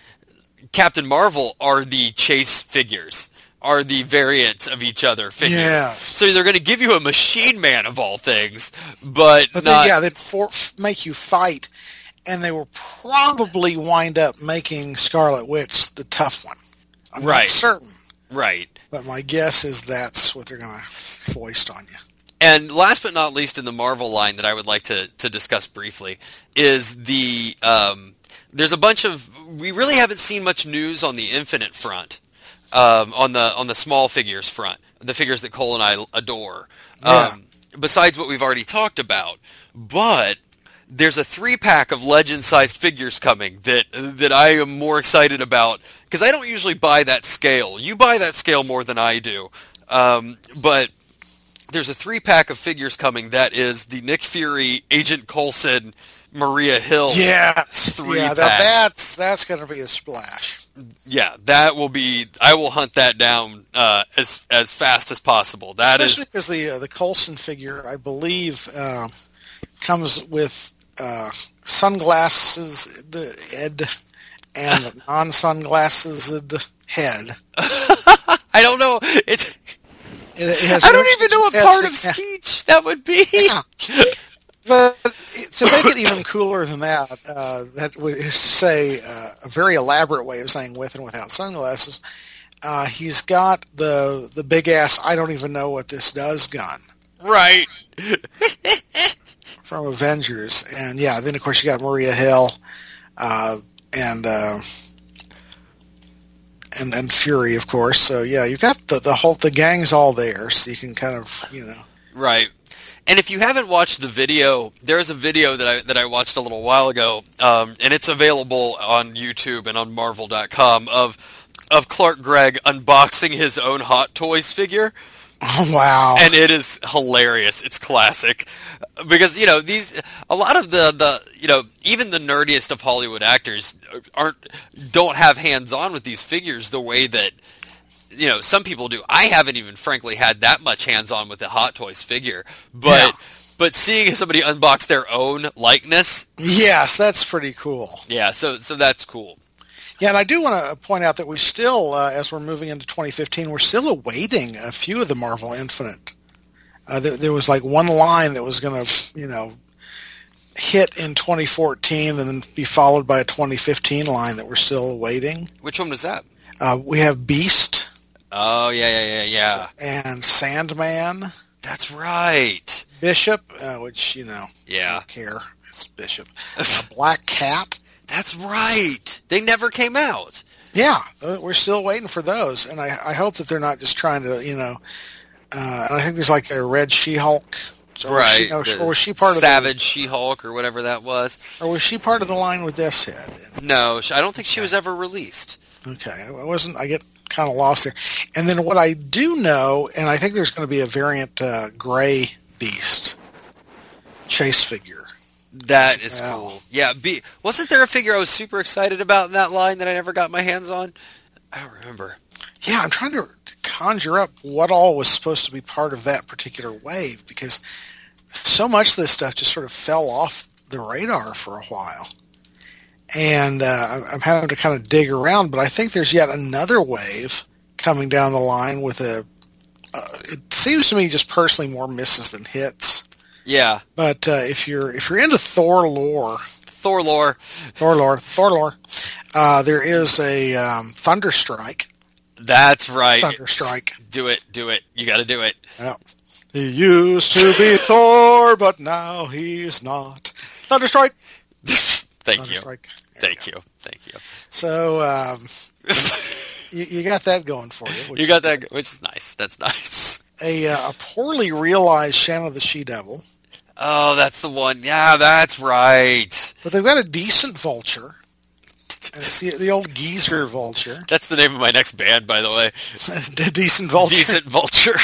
Captain Marvel are the chase figures. Are the variants of each other figures. Yes. So they're going to give you a Machine Man of all things, but, but not... They, yeah, they'd for, make you fight, and they will probably wind up making Scarlet Witch the tough one. I'm right. not certain. Right. But my guess is that's what they're going to foist on you. And last but not least in the Marvel line that I would like to, to discuss briefly is the... Um, there's a bunch of... We really haven't seen much news on the Infinite front. Um, on the on the small figures front, the figures that Cole and I adore. Yeah. Um, besides what we've already talked about, but there's a three pack of legend-sized figures coming that that I am more excited about because I don't usually buy that scale. You buy that scale more than I do, um, but there's a three pack of figures coming that is the Nick Fury, Agent Coulson, Maria Hill. Yeah, three yeah, pack. that, that's that's going to be a splash. Yeah, that will be. I will hunt that down uh, as as fast as possible. That Especially is because the uh, the Coulson figure, I believe, uh, comes with uh, sunglasses the head and non sunglasses the head. I don't know. It's. It, it has I don't even know what part of yeah. speech that would be. Yeah. But to make it even cooler than that, uh, that is to say uh, a very elaborate way of saying with and without sunglasses. Uh, he's got the the big ass. I don't even know what this does gun. Right. From Avengers, and yeah, then of course you got Maria Hill, uh, and uh, and and Fury, of course. So yeah, you've got the the whole the gang's all there, so you can kind of you know. Right. And if you haven't watched the video, there's a video that I that I watched a little while ago, um, and it's available on YouTube and on Marvel dot com of of Clark Gregg unboxing his own Hot Toys figure. Oh, wow. And it is hilarious. It's classic. Because, you know, these a lot of the, the you know, even the nerdiest of Hollywood actors aren't don't have hands-on with these figures the way that you know, some people do. I haven't even, frankly, had that much hands-on with the Hot Toys figure, but yeah. but seeing somebody unbox their own likeness, yes, that's pretty cool. Yeah, so so that's cool. Yeah, and I do want to point out that we still, uh, as we're moving into twenty fifteen, we're still awaiting a few of the Marvel Infinite. Uh, there, there was like one line that was going to, you know, hit in twenty fourteen and then be followed by a twenty fifteen line that we're still awaiting. Which one was that? Uh, we have Beast. Oh, yeah, yeah, yeah, yeah. And Sandman. That's right. Bishop, uh, which, you know, Yeah. I don't care. It's Bishop. Uh, Black Cat. That's right. They never came out. Yeah, uh, we're still waiting for those, and I, I hope that they're not just trying to, you know. Uh, and I think there's like a Red She-Hulk. So was Right. she, or, The or was she part of Savage She-Hulk or whatever that was? the, or was she part of the line with Death's Head? No, sh- I don't think she was ever released. Okay, I wasn't. I get kind of lost there. And then what I do know, and I think there's going to be a variant uh, Gray Beast chase figure. That is Wow. cool. Yeah, be, wasn't there a figure I was super excited about in that line that I never got my hands on? I don't remember. Yeah, I'm trying to conjure up what all was supposed to be part of that particular wave, because so much of this stuff just sort of fell off the radar for a while. And uh, I'm having to kind of dig around, but I think there's yet another wave coming down the line with a, uh, it seems to me just personally more misses than hits. Yeah. But uh, if you're if you're into Thor lore, Thor lore. Thor lore, Thor lore, uh, there is a um, Thunderstrike. That's right. Thunderstrike. Do it. Do it. You got to do it. Yeah. He used to be Thor, but now he's not. Thunderstrike. Thank you. Thunderstrike. There Thank you you. Thank you. go. So um, you, you got that going for you. Which You got that, which is nice. That's nice. a uh, a poorly realized Shanna the She-Devil, Oh, that's the one. Yeah, that's right. but they've got a decent Vulture, and it's the, the old geezer Vulture, That's the name of my next band, by the way. a decent Vulture, Decent Vulture.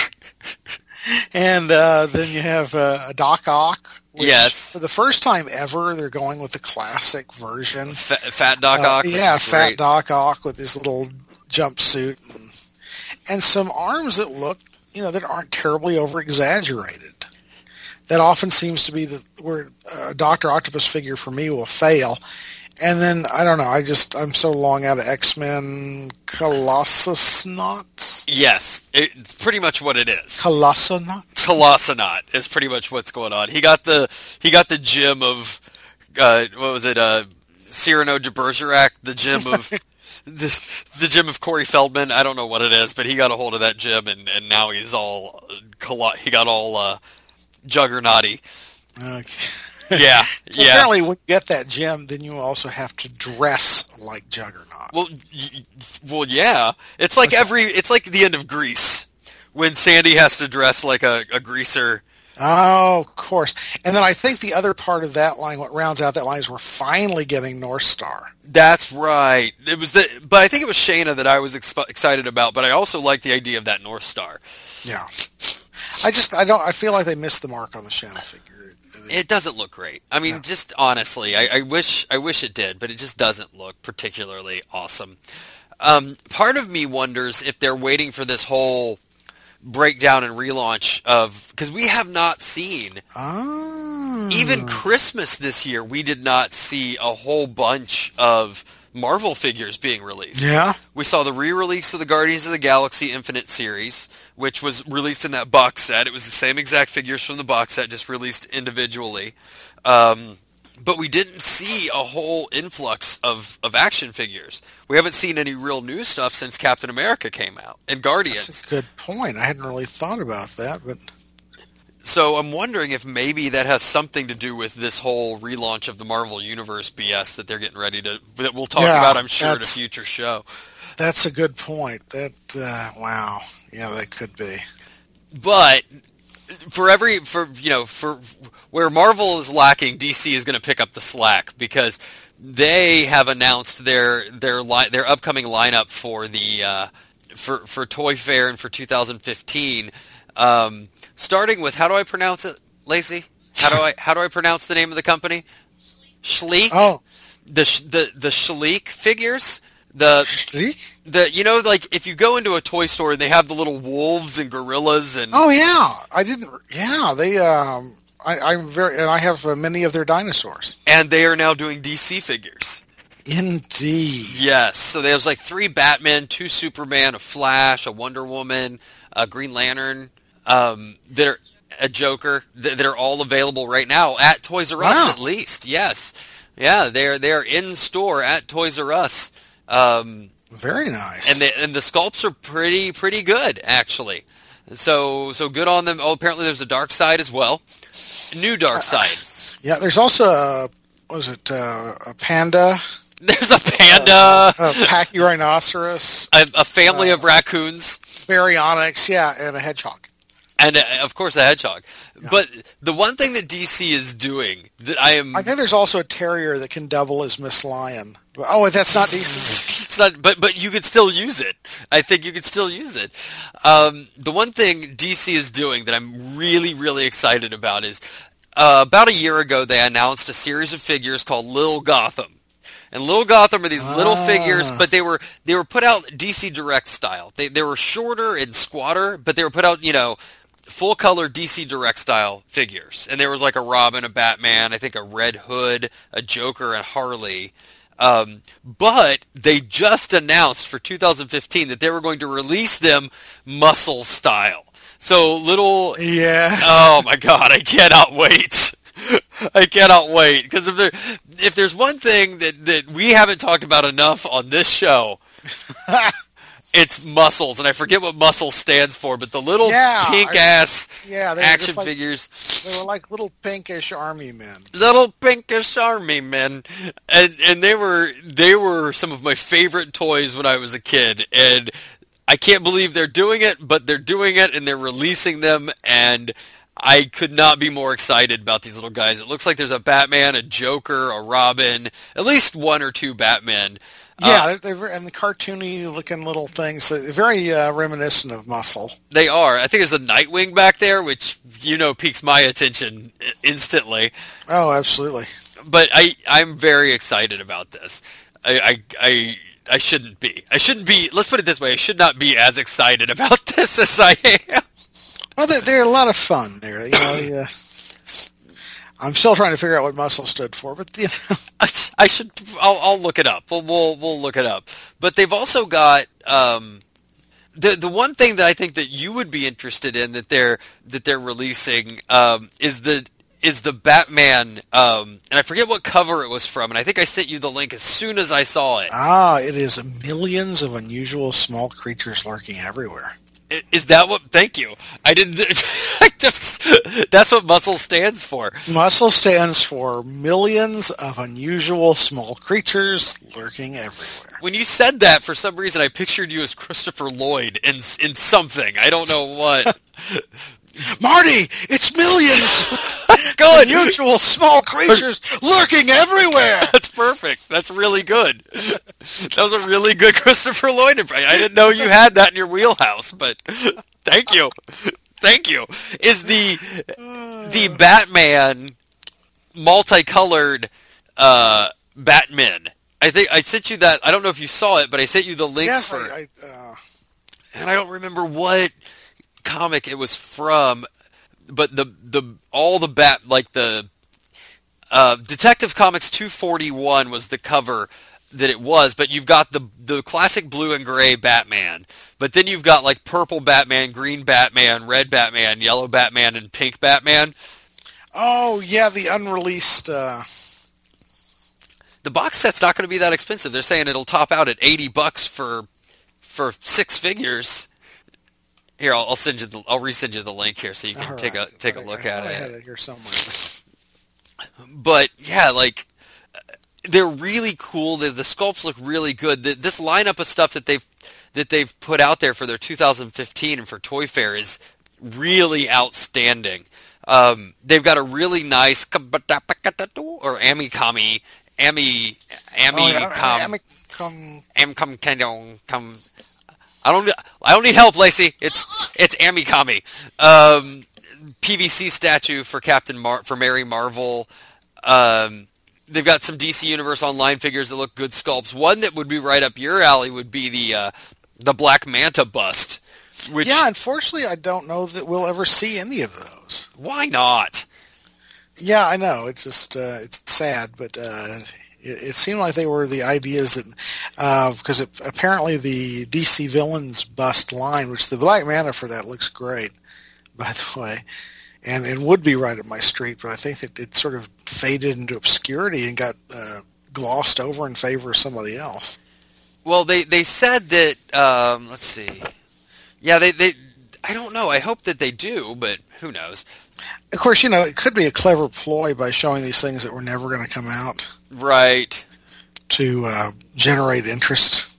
and uh, then you have uh, a Doc Ock. Which, Yes. for the first time ever, they're going with the classic version. Fat, fat Doc Uh, Ock. yeah, That's Fat great. Doc Ock with his little jumpsuit, and, and some arms that look, you know, that aren't terribly over exaggerated. That often seems to be the where a Doctor Octopus figure for me will fail. And then I don't know. I just I'm so long out of X-Men Colossusnaut. Yes, it's pretty much what it is. Colossusnaut. Colossonaut is pretty much what's going on. He got the he got the gem of uh, what was it? Uh, Cyrano de Bergerac, the gem of the, the gem of Corey Feldman. I don't know what it is, but he got a hold of that gem, and, and now he's all colo- he got all uh, juggernauty. Okay. Yeah, So yeah. apparently, when you get that gem, then you also have to dress like Juggernaut. Well, y- well, yeah. It's like every. It's like the end of Grease when Sandy has to dress like a, a greaser. Oh, of course. And then I think the other part of that line, what rounds out that line, is we're finally getting North Star. That's right. It was the, but I think it was Shayna that I was exp- excited about. But I also like the idea of that North Star. Yeah. I just, I don't, I feel like they missed the mark on the Shanna figure. It doesn't look great. I mean, No. just honestly, I, I wish, I wish it did, but it just doesn't look particularly awesome. Um, part of me wonders if they're waiting for this whole breakdown and relaunch of, because we have not seen. Oh. Even Christmas this year, we did not see a whole bunch of Marvel figures being released. Yeah. We saw the re-release of the Guardians of the Galaxy Infinite series, which was released in that box set. It was the same exact figures from the box set, just released individually. Um, but we didn't see a whole influx of, of action figures. We haven't seen any real new stuff since Captain America came out and Guardians. That's a good point. I hadn't really thought about that, but So I'm wondering if maybe that has something to do with this whole relaunch of the Marvel Universe B S that they're getting ready to, that we'll talk Yeah, about, I'm sure, in a that's- future show. that's a good point. That, uh, wow. Yeah, that could be. But for every, for, you know, for where Marvel is lacking, D C is going to pick up the slack because they have announced their, their li- their upcoming lineup for the, uh, for, for Toy Fair and for two thousand fifteen. Um, starting with, how do I pronounce it, Lacey? How do I, how do I pronounce the name of the company? Schleek? Oh. The, sh- the, the Schleek figures? The, See? the, you know, like if you go into a toy store and they have the little wolves and gorillas and, Oh, yeah. I didn't, yeah, they, um, I, I'm very, and I have uh, many of their dinosaurs. and they are now doing D C figures. Indeed. Yes. So there's like three Batman, two Superman, a Flash, a Wonder Woman, a Green Lantern, um, that are a Joker, that, that are all available right now at Toys R Us Wow. at least. Yes. Yeah, they're they're in store at Toys R Us. Um, Very nice. and the and the sculpts are pretty pretty good actually. So so good on them. Oh, apparently there's a dark side as well. New dark side. Yeah, there's also a, was it uh, a panda? There's a panda. Uh, a pachyrhinoceros. A, a family uh, of raccoons. Baryonyx, yeah, and a hedgehog. And, uh, of course, a hedgehog. Yeah. But the one thing that D C is doing that I am... I think there's also a terrier that can double as Miss Lion. Oh, that's not D C? It's not, but, but you could still use it. I think you could still use it. Um, the one thing D C is doing that I'm really, really excited about is uh, about a year ago they announced a series of figures called Little Gotham. And Little Gotham are these little ah. figures, but they were they were put out D C Direct style. They they were shorter and squatter, but they were put out, you know, full color D C Direct style figures. And there was like a Robin, a Batman, I think a Red Hood, a Joker, and Harley. Um, but they just announced for two thousand fifteen that they were going to release them muscle style. So little... Yes. Oh my God, I cannot wait. I cannot wait, because if there if there's one thing that, that we haven't talked about enough on this show, it's muscles, and I forget what muscle stands for, but the little yeah, pink ass yeah, action like, figures. They were like little pinkish army men. Little pinkish army men, and and they were they were some of my favorite toys when I was a kid, and I can't believe they're doing it, but they're doing it, and they're releasing them, and I could not be more excited about these little guys. It looks like there's a Batman, a Joker, a Robin, at least one or two Batmen. Yeah, uh, they're, they're and the cartoony-looking little things, very uh, reminiscent of Muscle. They are. I think there's a Nightwing back there, which, you know, piques my attention instantly. Oh, absolutely. But I, I'm very excited about this. I, I, I, I shouldn't be. I shouldn't be, let's put it this way, I should not be as excited about this as I am. Well, they're, they're a lot of fun there. You know, yeah. I'm still trying to figure out what Muscle stood for, but you know. I, I should. I'll, I'll look it up. We'll, we'll we'll look it up. But they've also got um, the the one thing that I think that you would be interested in that they're that they're releasing um, is the is the Batman. Um, and I forget what cover it was from, and I think I sent you the link as soon as I saw it. Ah, it is millions of unusual small creatures lurking everywhere. Is that what? Thank you. I didn't. That's what Muscle stands for. Muscle stands for millions of unusual small creatures lurking everywhere. When you said that, for some reason, I pictured you as Christopher Lloyd in in something. I don't know what. Marty, it's millions. Good. Unusual small creatures lurking everywhere. That's perfect. That's really good. That was a really good Christopher Lloyd impression. I didn't know you had that in your wheelhouse, but thank you. Thank you. Is the the Batman multicolored uh, Batman? I think I sent you that. I don't know if you saw it, but I sent you the link yes, for. I, I, uh... And I don't remember what comic it was from, but the the all the bat like the uh, Detective Comics two forty-one was the cover that it was, but you've got the the classic blue and gray Batman, but then you've got like purple Batman, green Batman, red Batman, yellow Batman, and pink Batman. Oh yeah, the unreleased. Uh... The box set's not going to be that expensive. They're saying it'll top out at eighty bucks for for six figures. Here, I'll, I'll send you the. I'll resend you the link here so you can All take right. a take I, a look I, at I it. had it here somewhere. But yeah, like they're really cool. The, the sculpts look really good. The, this lineup of stuff that they've that they've put out there for their two thousand fifteen and for Toy Fair is really outstanding. Um, they've got a really nice or Amikami Ami Amicom Amicom Kendon come. I don't. I don't need help, Lacey. It's it's Amikami, um, P V C statue for Captain Mar- for Mary Marvel. Um, they've got some D C Universe Online figures that look good sculpts. One that would be right up your alley would be the uh, the Black Manta bust. Which, yeah, unfortunately, I don't know that we'll ever see any of those. Why not? Yeah, I know. It's just uh, it's sad, but. Uh, It, it seemed like they were the ideas that, uh, because it, apparently the D C Villains bust line, which the Black Manta for that looks great, by the way, and it would be right up my street, but I think that it sort of faded into obscurity and got uh, glossed over in favor of somebody else. Well, they, they said that, um, let's see, yeah, they, they I don't know. I hope that they do, but who knows? Of course, you know, it could be a clever ploy by showing these things that were never going to come out. Right. To uh, generate interest.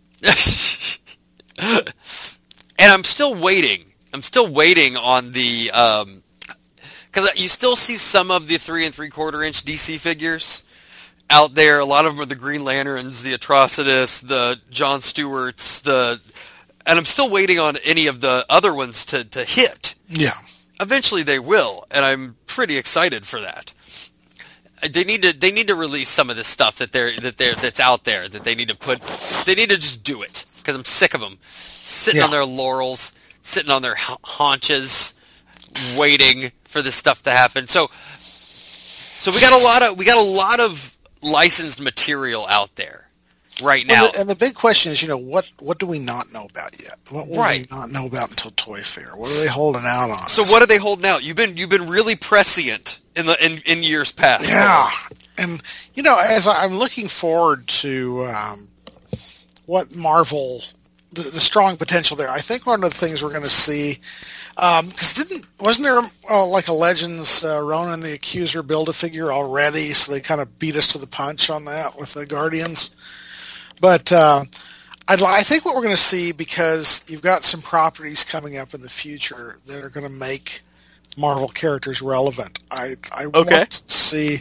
And I'm still waiting. I'm still waiting on the... Um, because you still see some of the three and three quarter inch D C figures out there. A lot of them are the Green Lanterns, the Atrocitus, the John Stewarts, the, and I'm still waiting on any of the other ones to, to hit. Yeah. Eventually they will, and I'm pretty excited for that. They need to they need to release some of this stuff that they're that they're that's out there that they need to put. They need to just do it because I'm sick of them sitting Yeah. on their laurels, sitting on their ha- haunches, waiting for this stuff to happen. So, so we got a lot of we got a lot of licensed material out there right now. Well, the, and the big question is, you know, what what do we not know about yet? What will Right. we not know about until Toy Fair? What are they holding out on? So us? what are they holding out? You've been you've been really prescient in the in, in years past. Yeah, and you know, as I- I'm looking forward to um, what Marvel, the, the strong potential there. I think one of the things we're going to see, because didn't wasn't there uh, like a Legends uh, Ronan the Accuser build a figure already? So they kind of beat us to the punch on that with the Guardians. But uh, I'd, li- I think what we're going to see, because you've got some properties coming up in the future that are going to make Marvel characters relevant. I I Okay. want to see.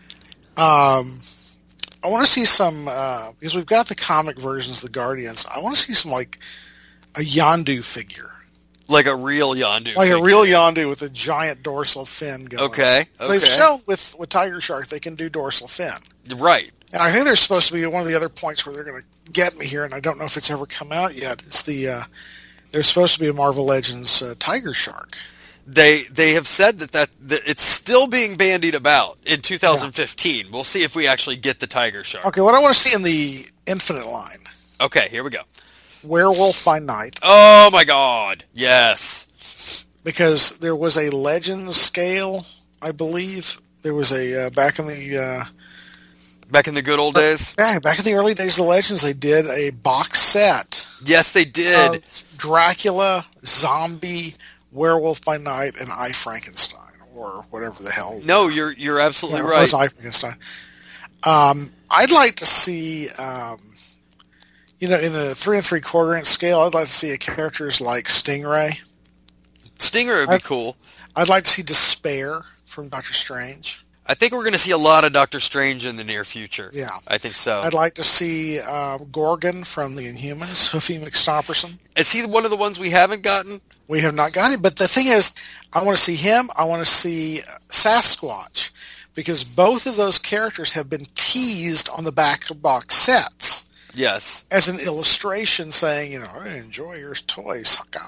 Um, I want to see some uh, because we've got the comic versions of the Guardians. I want to see some like a Yondu figure, Like a real Yondu. like figure. a real Yondu with a giant dorsal fin going. Okay, So they've okay. shown with with Tiger Shark they can do dorsal fin, Right. and I think there's supposed to be one of the other points where they're going to get me here, and I don't know if it's ever come out yet. It's the uh, there's supposed to be a Marvel Legends uh, Tiger Shark. They they have said that, that that it's still being bandied about in two thousand fifteen. We'll see if we actually get the Tiger Shark. Okay, what I want to see in the Infinite line, Okay, here we go. Werewolf by Night, Oh my God! Yes. because there was a Legends scale, I believe. There was a uh, back in the uh, Back in the good old days. yeah, back in the early days of Legends, they did a box set Yes, they did. of Dracula, Zombie, Werewolf by Night, and I Frankenstein, or whatever the hell. No, you're you're absolutely Yeah, it right. was I Frankenstein. Um, I'd like to see, um, you know, in the three and three quarter inch scale, I'd like to see a characters like Stingray. Stinger would be I- cool. I'd like to see Despair from Doctor Strange. I think we're going to see a lot of Doctor Strange in the near future. Yeah. I think so. I'd like to see um, Gorgon from the Inhumans, Hoofy McStopperson. Is he one of the ones we haven't gotten? We have not got him, but the thing is, I want to see him. I want to see Sasquatch, because both of those characters have been teased on the back of box sets Yes. as an illustration, saying, you know, "I enjoy your toy, sucker."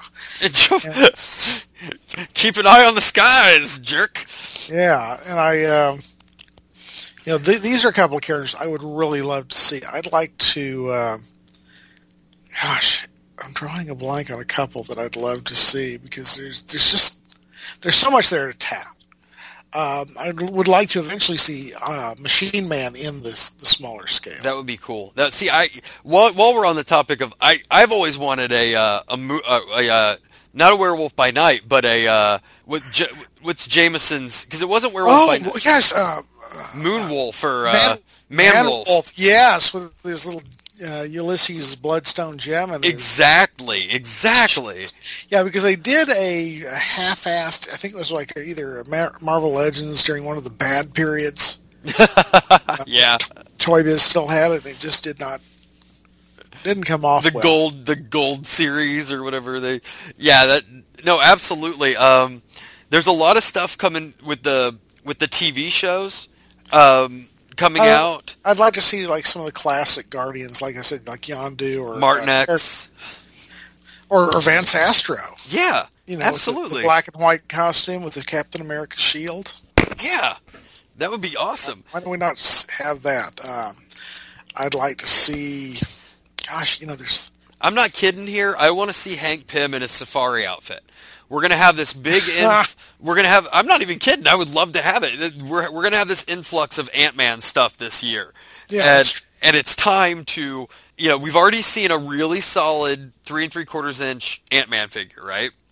Keep an eye on the skies, jerk. Yeah, and I, um, you know, th- these are a couple of characters I would really love to see. I'd like to, uh, gosh, I'm drawing a blank on a couple that I'd love to see, because there's there's just there's so much there to tap. Um, I would like to eventually see uh, Machine Man in this the smaller scale. That would be cool. That, see, I while, while we're on the topic of, I I've always wanted a uh, a, mo- a, a uh, not a Werewolf by Night, but a uh, with J- with Jameson's, because it wasn't Werewolf oh by Night, yes, uh, Moonwolf or uh, Man- Manwolf. Manwolf, yes, with his little uh, Ulysses Bloodstone gem and his- Exactly, exactly. Yeah, because they did a, a half-assed, I think it was like either a Mar- Marvel Legends during one of the bad periods. Yeah, Toy Biz still had it, and it just did not, didn't come off the well. gold, the gold series or whatever they. Yeah, that no, absolutely. Um, there's a lot of stuff coming with the with the T V shows um, coming Uh, out. I'd like to see like some of the classic Guardians, like I said, like Yondu or Martin uh, X. or, or Vance Astro. Yeah, You know, with the- absolutely. the black and white costume with the Captain America shield. Yeah, that would be awesome. Why don't we not s- have that? Um, I'd like to see. Gosh, you know, there's. I'm not kidding here. I want to see Hank Pym in his safari outfit. We're gonna have this big. Inf- we're gonna have. I'm not even kidding. I would love to have it. We're we're gonna have this influx of Ant-Man stuff this year, Yeah, and that's true. and it's time to. You know, we've already seen a really solid three and three quarters inch Ant-Man figure, right?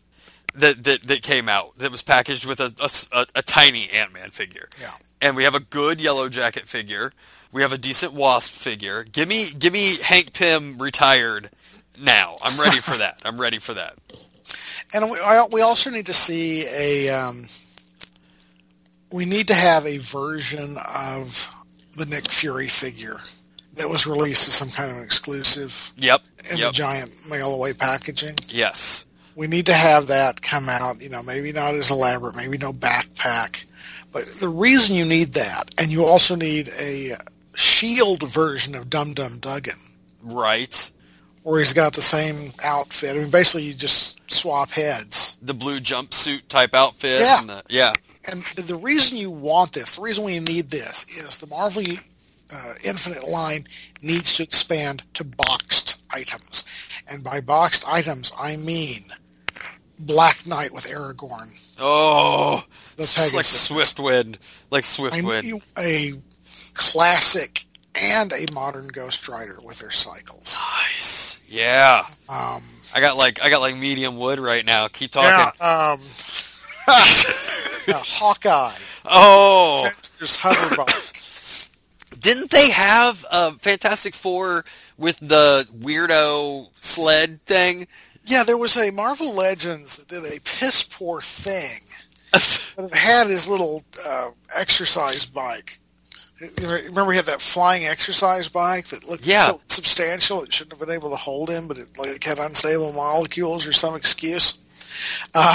that, that that came out that was packaged with a, a, a tiny Ant-Man figure. Yeah. And we have a good Yellow Jacket figure. We have a decent Wasp figure. Give me give me Hank Pym retired now. I'm ready for that. I'm ready for that. And we, I, we also need to see a. Um, we need to have a version of the Nick Fury figure that was released as some kind of exclusive. Yep. In yep. the giant mail-away packaging. Yes. We need to have that come out. You know, maybe not as elaborate, maybe no backpack, but the reason you need that, and you also need a Shield version of Dum Dum Dugan. Right. Where he's got the same outfit. I mean, basically, you just swap heads. The blue jumpsuit type outfit. Yeah. And the, yeah. And the reason you want this, the reason we need this, is the Marvel uh, Infinite line needs to expand to boxed items. And by boxed items, I mean Black Knight with Aragorn. Oh, the it's like Swiftwind. Like Swiftwind. I need a classic and a modern Ghost Rider with their cycles. Nice. Yeah. Um, I got like I got like medium wood right now. Keep talking. Yeah. Um, yeah, Hawkeye. Oh. There's Hoverbike. Didn't they have uh, Fantastic Four with the weirdo sled thing? Yeah, there was a Marvel Legends that did a piss poor thing. But it had his little uh, exercise bike. Remember he had that flying exercise bike that looked yeah. so substantial it shouldn't have been able to hold him, but it like had unstable molecules or some excuse. Uh,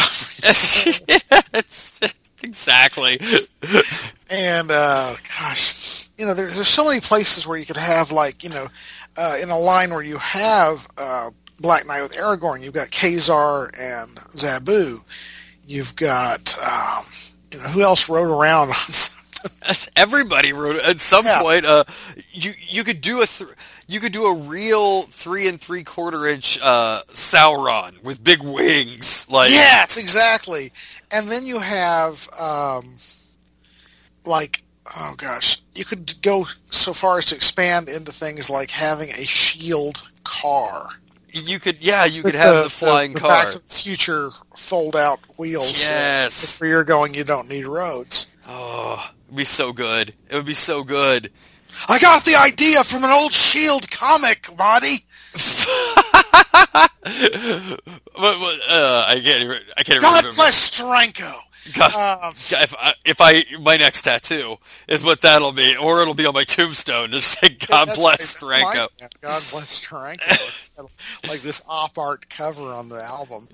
exactly. And, uh, gosh, you know, there's, there's so many places where you could have, like, you know, uh, in a line where you have uh, Black Knight with Aragorn, you've got Khazar and Zabu. You've got, um, you know, who else rode around on something? Everybody rode at some yeah. point. Uh, you you could do a th- you could do a real three and three quarter inch uh, Sauron with big wings. Like yes, exactly. And then you have um, like oh gosh, you could go so far as to expand into things like having a shield car. You could, yeah, you could have the, the flying the, the car. Back to the Future fold-out wheels. Yes. So if you're going, you don't need roads. Oh, it would be so good. It would be so good. I got the idea from an old Shield comic, Marty. but, but, uh, I can't even, I can't God remember. bless Stranko. God, um, if I, if I, my next tattoo is what that'll be, or it'll be on my tombstone. Just say, God yeah, bless right. Stranko. God bless Stranko. Like this op art cover on the album.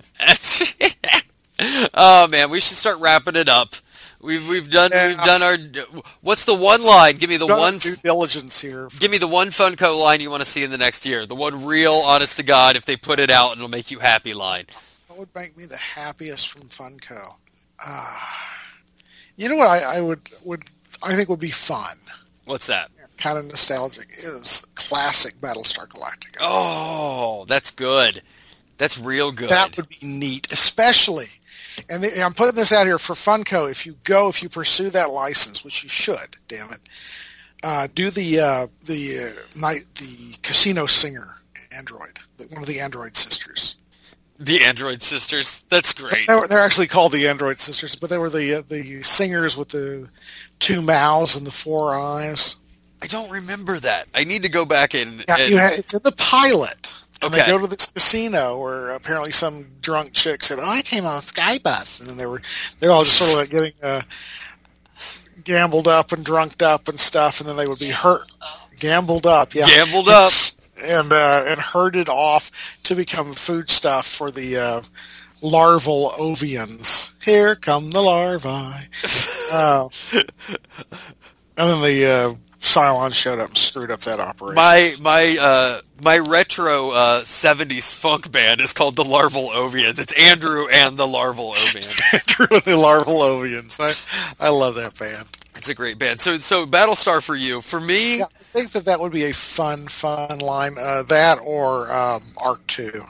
Oh man, we should start wrapping it up. We've we've done yeah. we've done our. What's the one line? Give me the one due diligence here. Give me the one Funko line you want to see in the next year. The one real, honest to God, if they put it out and it'll make you happy line. What would make me the happiest from Funko? Uh, you know what I, I would would I think would be fun. What's that? Kind of nostalgic is classic Battlestar Galactica. Oh, that's good. That's real good. That would be neat, especially. And the, I'm putting this out here for Funko. If you go, if you pursue that license, which you should, damn it, uh, do the uh, the uh, night the Casino Singer android, one of the Android sisters. The Android sisters. That's great. They're, they're actually called the Android sisters, but they were the uh, the singers with the two mouths and the four eyes. I don't remember that. I need to go back in. Yeah, and... you have, it's in the pilot. And okay. they go to this casino where apparently some drunk chick said, "Oh, I came on a sky bus," and then they were they're all just sort of like getting uh, gambled up and drunked up and stuff, and then they would be hurt, gambled up, yeah, gambled up, and uh, and herded off to become food stuff for the uh, larval Ovians. Here come the larvae. uh, and then the uh, Cylon showed up and screwed up that operation. My my uh, my retro uh, seventies funk band is called the Larval Ovians. It's Andrew and the Larval Ovians. Andrew and the Larval Ovians. I I love that band. It's a great band. So so Battlestar for you. For me, yeah, I think that that would be a fun fun line. Uh, that or um, Arc Two.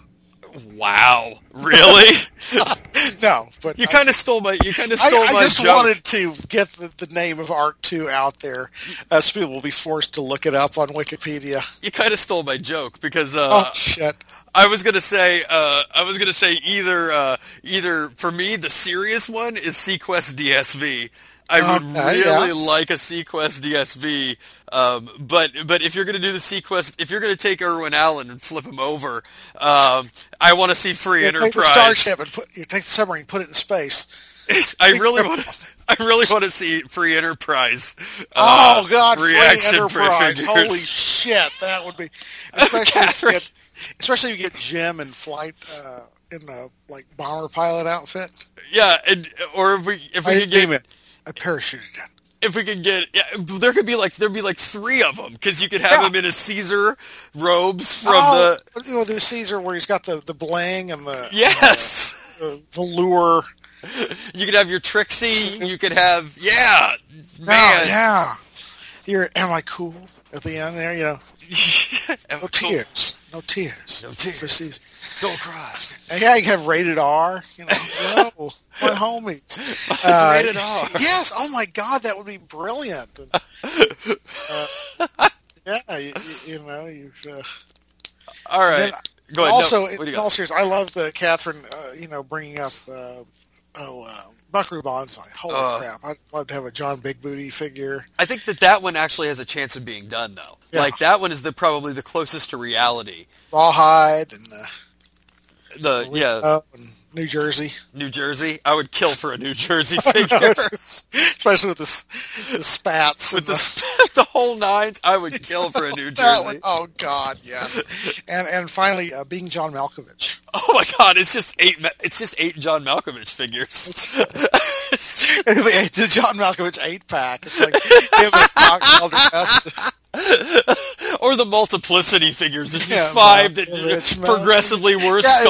Wow, really? No, but you kind of stole my. You kind of stole I, I my just joke. wanted to get the, the name of Arc two out there, uh, so people will be forced to look it up on Wikipedia. You kind of stole my joke because uh, Oh shit! I was gonna say. Uh, I was gonna say either. Uh, either for me, the serious one is Sequest D S V. I would Okay, really yeah. like a Sequest D S V, um, but but if you're going to do the Sequest, if you're going to take Irwin Allen and flip him over, um, I want to see Free You Enterprise. take the starship and put you take the submarine, put it in space. I really want to. I really want to see Free Enterprise. Oh uh, God! reaction Free Enterprise! figures. Holy shit! That would be, especially if Catherine. you get, especially if you get Jim in flight uh, in a like bomber pilot outfit. Yeah, and, or if we if we I could didn't get it. I parachuted in. if we could get yeah, there could be like there'd be like three of them because you could have Yeah. him in his Caesar robes from oh, the you know, the Caesar where he's got the, the bling and the yes. the velour. You could have your Trixie. You could have yeah, Oh, man. yeah. You're, am I cool at the end there? You know, no Cool. tears, no tears, No tears. For Caesar. Don't cry. And yeah, you can have rated R. You know, whoa, my homies. It's Uh, rated R. Yes. Oh my God, that would be brilliant. And, uh, yeah, you, you, you know, you. Uh, All right. then Go ahead. Also, No, what do in you all got? seriousness, I love the Catherine. Uh, you know, bringing up. Uh, oh, um, Buckaroo Banzai. Holy Uh, crap! I'd love to have a John Big Booty figure. I think that that one actually has a chance of being done, though. Yeah. Like that one is the probably the closest to reality. Rawhide and uh, The yeah, oh, and New Jersey. New Jersey. I would kill for a New Jersey figure Especially with the, s- the spats. with and the the whole nines. I would kill for a New that Jersey. one. Oh, God, yes. And and finally, uh, being John Malkovich. Oh my God! It's just eight. Ma- It's just eight John Malkovich figures. the, the John Malkovich eight-pack. It's like him and Doc Elder Or the multiplicity figures. It's just Yeah, five that Malkovich, Malkovich. progressively worse Yeah,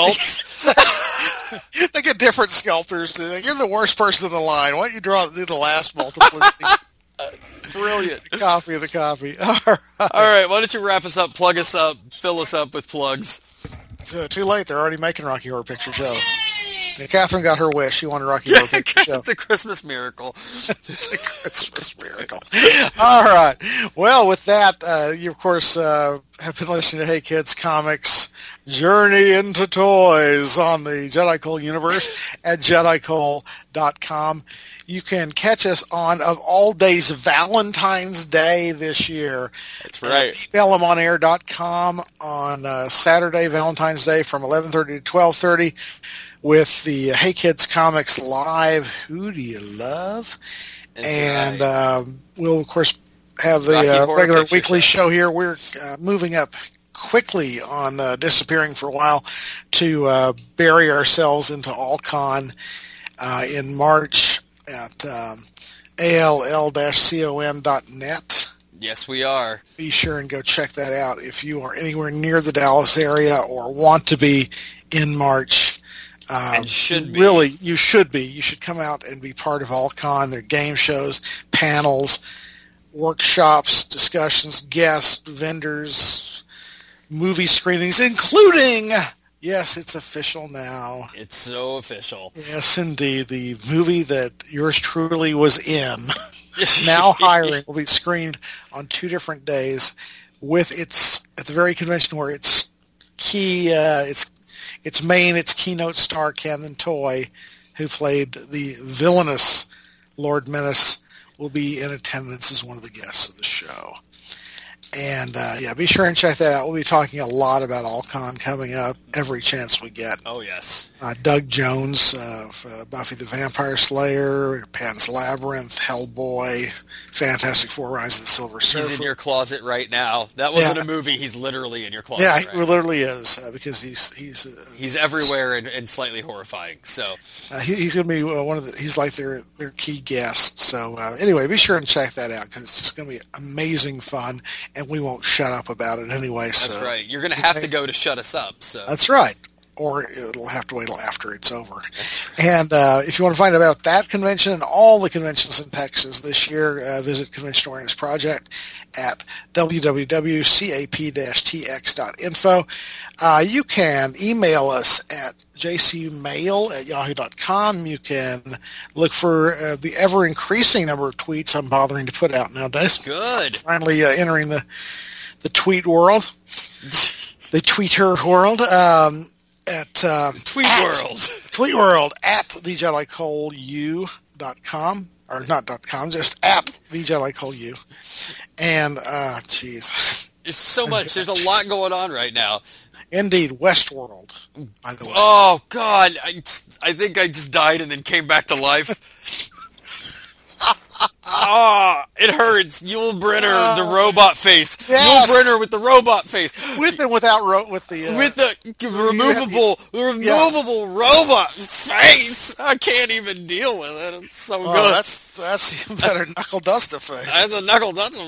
sculpts. They get different sculptors. You're the worst person in the line. Why don't you draw do the last multiplicity Brilliant. copy of the copy? All right. All right, why don't you wrap us up, plug us up, fill us up with plugs. So, too late. They're already making Rocky Horror Picture Show. Yeah, Catherine got her wish. She wanted Rocky Horror Picture Show. It's a Christmas miracle. It's a Christmas miracle. All right. Well, with that, uh, you, of course, uh, have been listening to Hey Kids Comics Journey into Toys on the Jedi Cole universe at Jedi Cole dot com. You can catch us on, of all days, Valentine's Day this year. That's right. Uh, email them on air dot com on uh, Saturday, Valentine's Day, from eleven thirty to twelve thirty. With the Hey Kids Comics Live, Who Do You Love? That's and right. um, we'll, of course, have Rocky the uh, Horror regular Picture weekly Show. show here. We're uh, moving up quickly on uh, disappearing for a while to uh, bury ourselves into Alcon uh, in March at um, A L L con dot net. Yes, we are. Be sure and go check that out if you are anywhere near the Dallas area or want to be in March. Uh, And should be. Really, you should be. You should come out and be part of Alcon. Their game shows, panels, workshops, discussions, guests, vendors, movie screenings, including, yes, it's official now. It's so official. Yes, indeed. The movie that yours truly was in, now hiring, will be screened on two different days with its, at the very convention where its key, uh, its Its main, its keynote star, Camden Toy, who played the villainous Lord Menace, will be in attendance as one of the guests of the show. And, uh, yeah, be sure and check that out. We'll be talking a lot about Alcon coming up every chance we get. Oh, yes. Uh, Doug Jones of uh, Buffy the Vampire Slayer, Pan's Labyrinth, Hellboy, Fantastic Four, Rise of the Silver Surfer. He's in your closet right now. That wasn't Yeah. a movie. He's literally in your closet. Yeah, right he literally is, uh, because he's he's uh, He's everywhere and, and slightly horrifying. So, uh, he, he's going to be uh, one of the. He's like their their key guest. So uh, anyway, be sure and check that out because it's just going to be amazing fun, and we won't shut up about it anyway. that's So right. You're going to have to go to shut us up. So that's right. or it'll have to wait till after it's over. And uh, if you want to find out about that convention and all the conventions in Texas this year, uh, visit Convention Awareness Project at w w w dot cap dash t x dot info. Uh, you can email us at j c u mail at yahoo dot com. You can look for uh, the ever-increasing number of tweets I'm bothering to put out nowadays. Good. Finally uh, entering the, the tweet world, the Twitter world. Um, At um, Tweet at, World. Tweet World at the Jedi Cole U dot com, or not dot com, just at the Jedi Cole U. And uh jeez. It's so much. There's a lot going on right now. Indeed, Westworld, by the way. Oh God, I I think I just died and then came back to life. Oh, it hurts. Yul Brynner, the robot face. Yes. Yul Brynner with the robot face. With and without ro- with the uh, with the removable, removable yeah. robot face. I can't even deal with it. It's so oh, good. That's that's even better. Knuckle Duster face. That's a Knuckle Duster.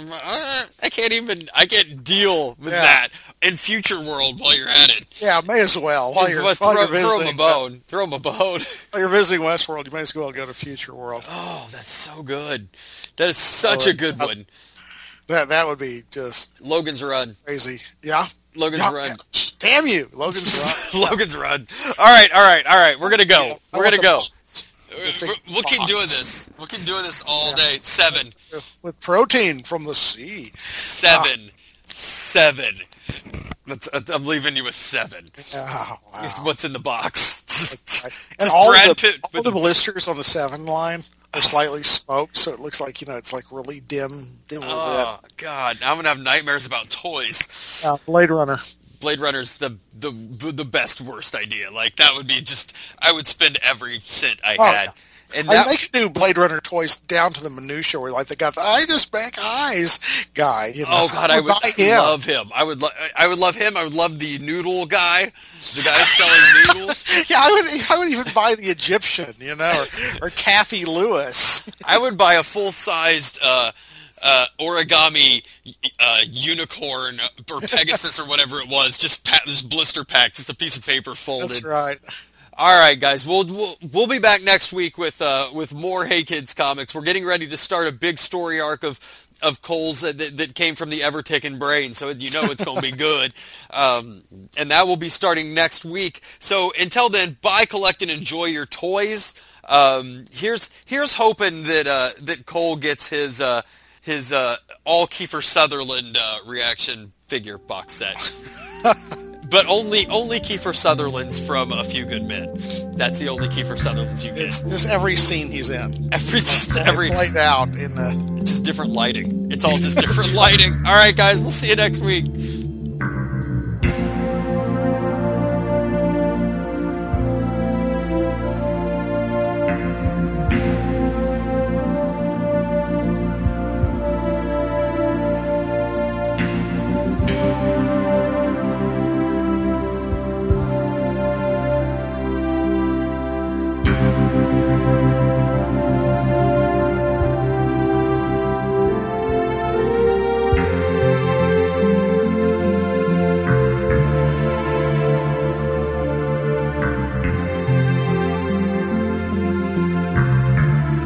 I can't even. I can't deal with yeah. that in Future World while you're at it. Yeah, may as well while you're, but while throw, you're visiting. Throw him a bone. Throw him a bone. While you're visiting Westworld, you may as well go to Future World. Oh, that's so good. That is such oh, a good one. That that would be just Logan's Run. Crazy. Yeah. Logan's yeah, Run. Yeah. Damn you. Logan's Run. Logan's Run. All right, all right, all right. We're going to go. Yeah, We're going to go. We'll, we'll keep doing this. We'll keep doing this all yeah. day. Seven. With protein from the sea. Seven. Ah. Seven. That's, I'm leaving you with seven. Oh, wow. What's in the box? Just, and just all, the, Pitt all the blisters on the seven line are slightly smoked, so it looks like, you know, it's like really dim. dim oh, bit. God. I'm going to have nightmares about toys. Uh, Blade Runner. Blade Runner's the, the the best worst idea. Like, that would be just, I would spend every cent I oh, had. Yeah. And I that, mean, they could do Blade Runner toys down to the minutia, where like they got the I just make eyes guy. You know? Oh God, I would him. love him. I would, lo- I would love him. I would love the noodle guy, the guy selling noodles. Yeah, I would. I would even buy the Egyptian, you know, or, or Taffy Lewis. I would buy a full sized uh, uh, origami uh, unicorn or Pegasus or whatever it was. Just pa- this blister pack, just a piece of paper folded. That's right. All right, guys. We'll we'll we'll be back next week with uh, with more Hey Kids comics. We're getting ready to start a big story arc of of Cole's that, that came from the ever-ticking brain, so you know it's going to be good. Um, and that will be starting next week. So until then, buy, collect, and enjoy your toys. Um, here's here's hoping that uh, that Cole gets his uh, his uh, all Kiefer Sutherland uh, reaction figure box set. But only only Kiefer Sutherland's from A Few Good Men. That's the only Kiefer Sutherland's you get. It's just every scene he's in. Every just every played out in the just different lighting. It's all just different lighting. All right, guys, we'll see you next week.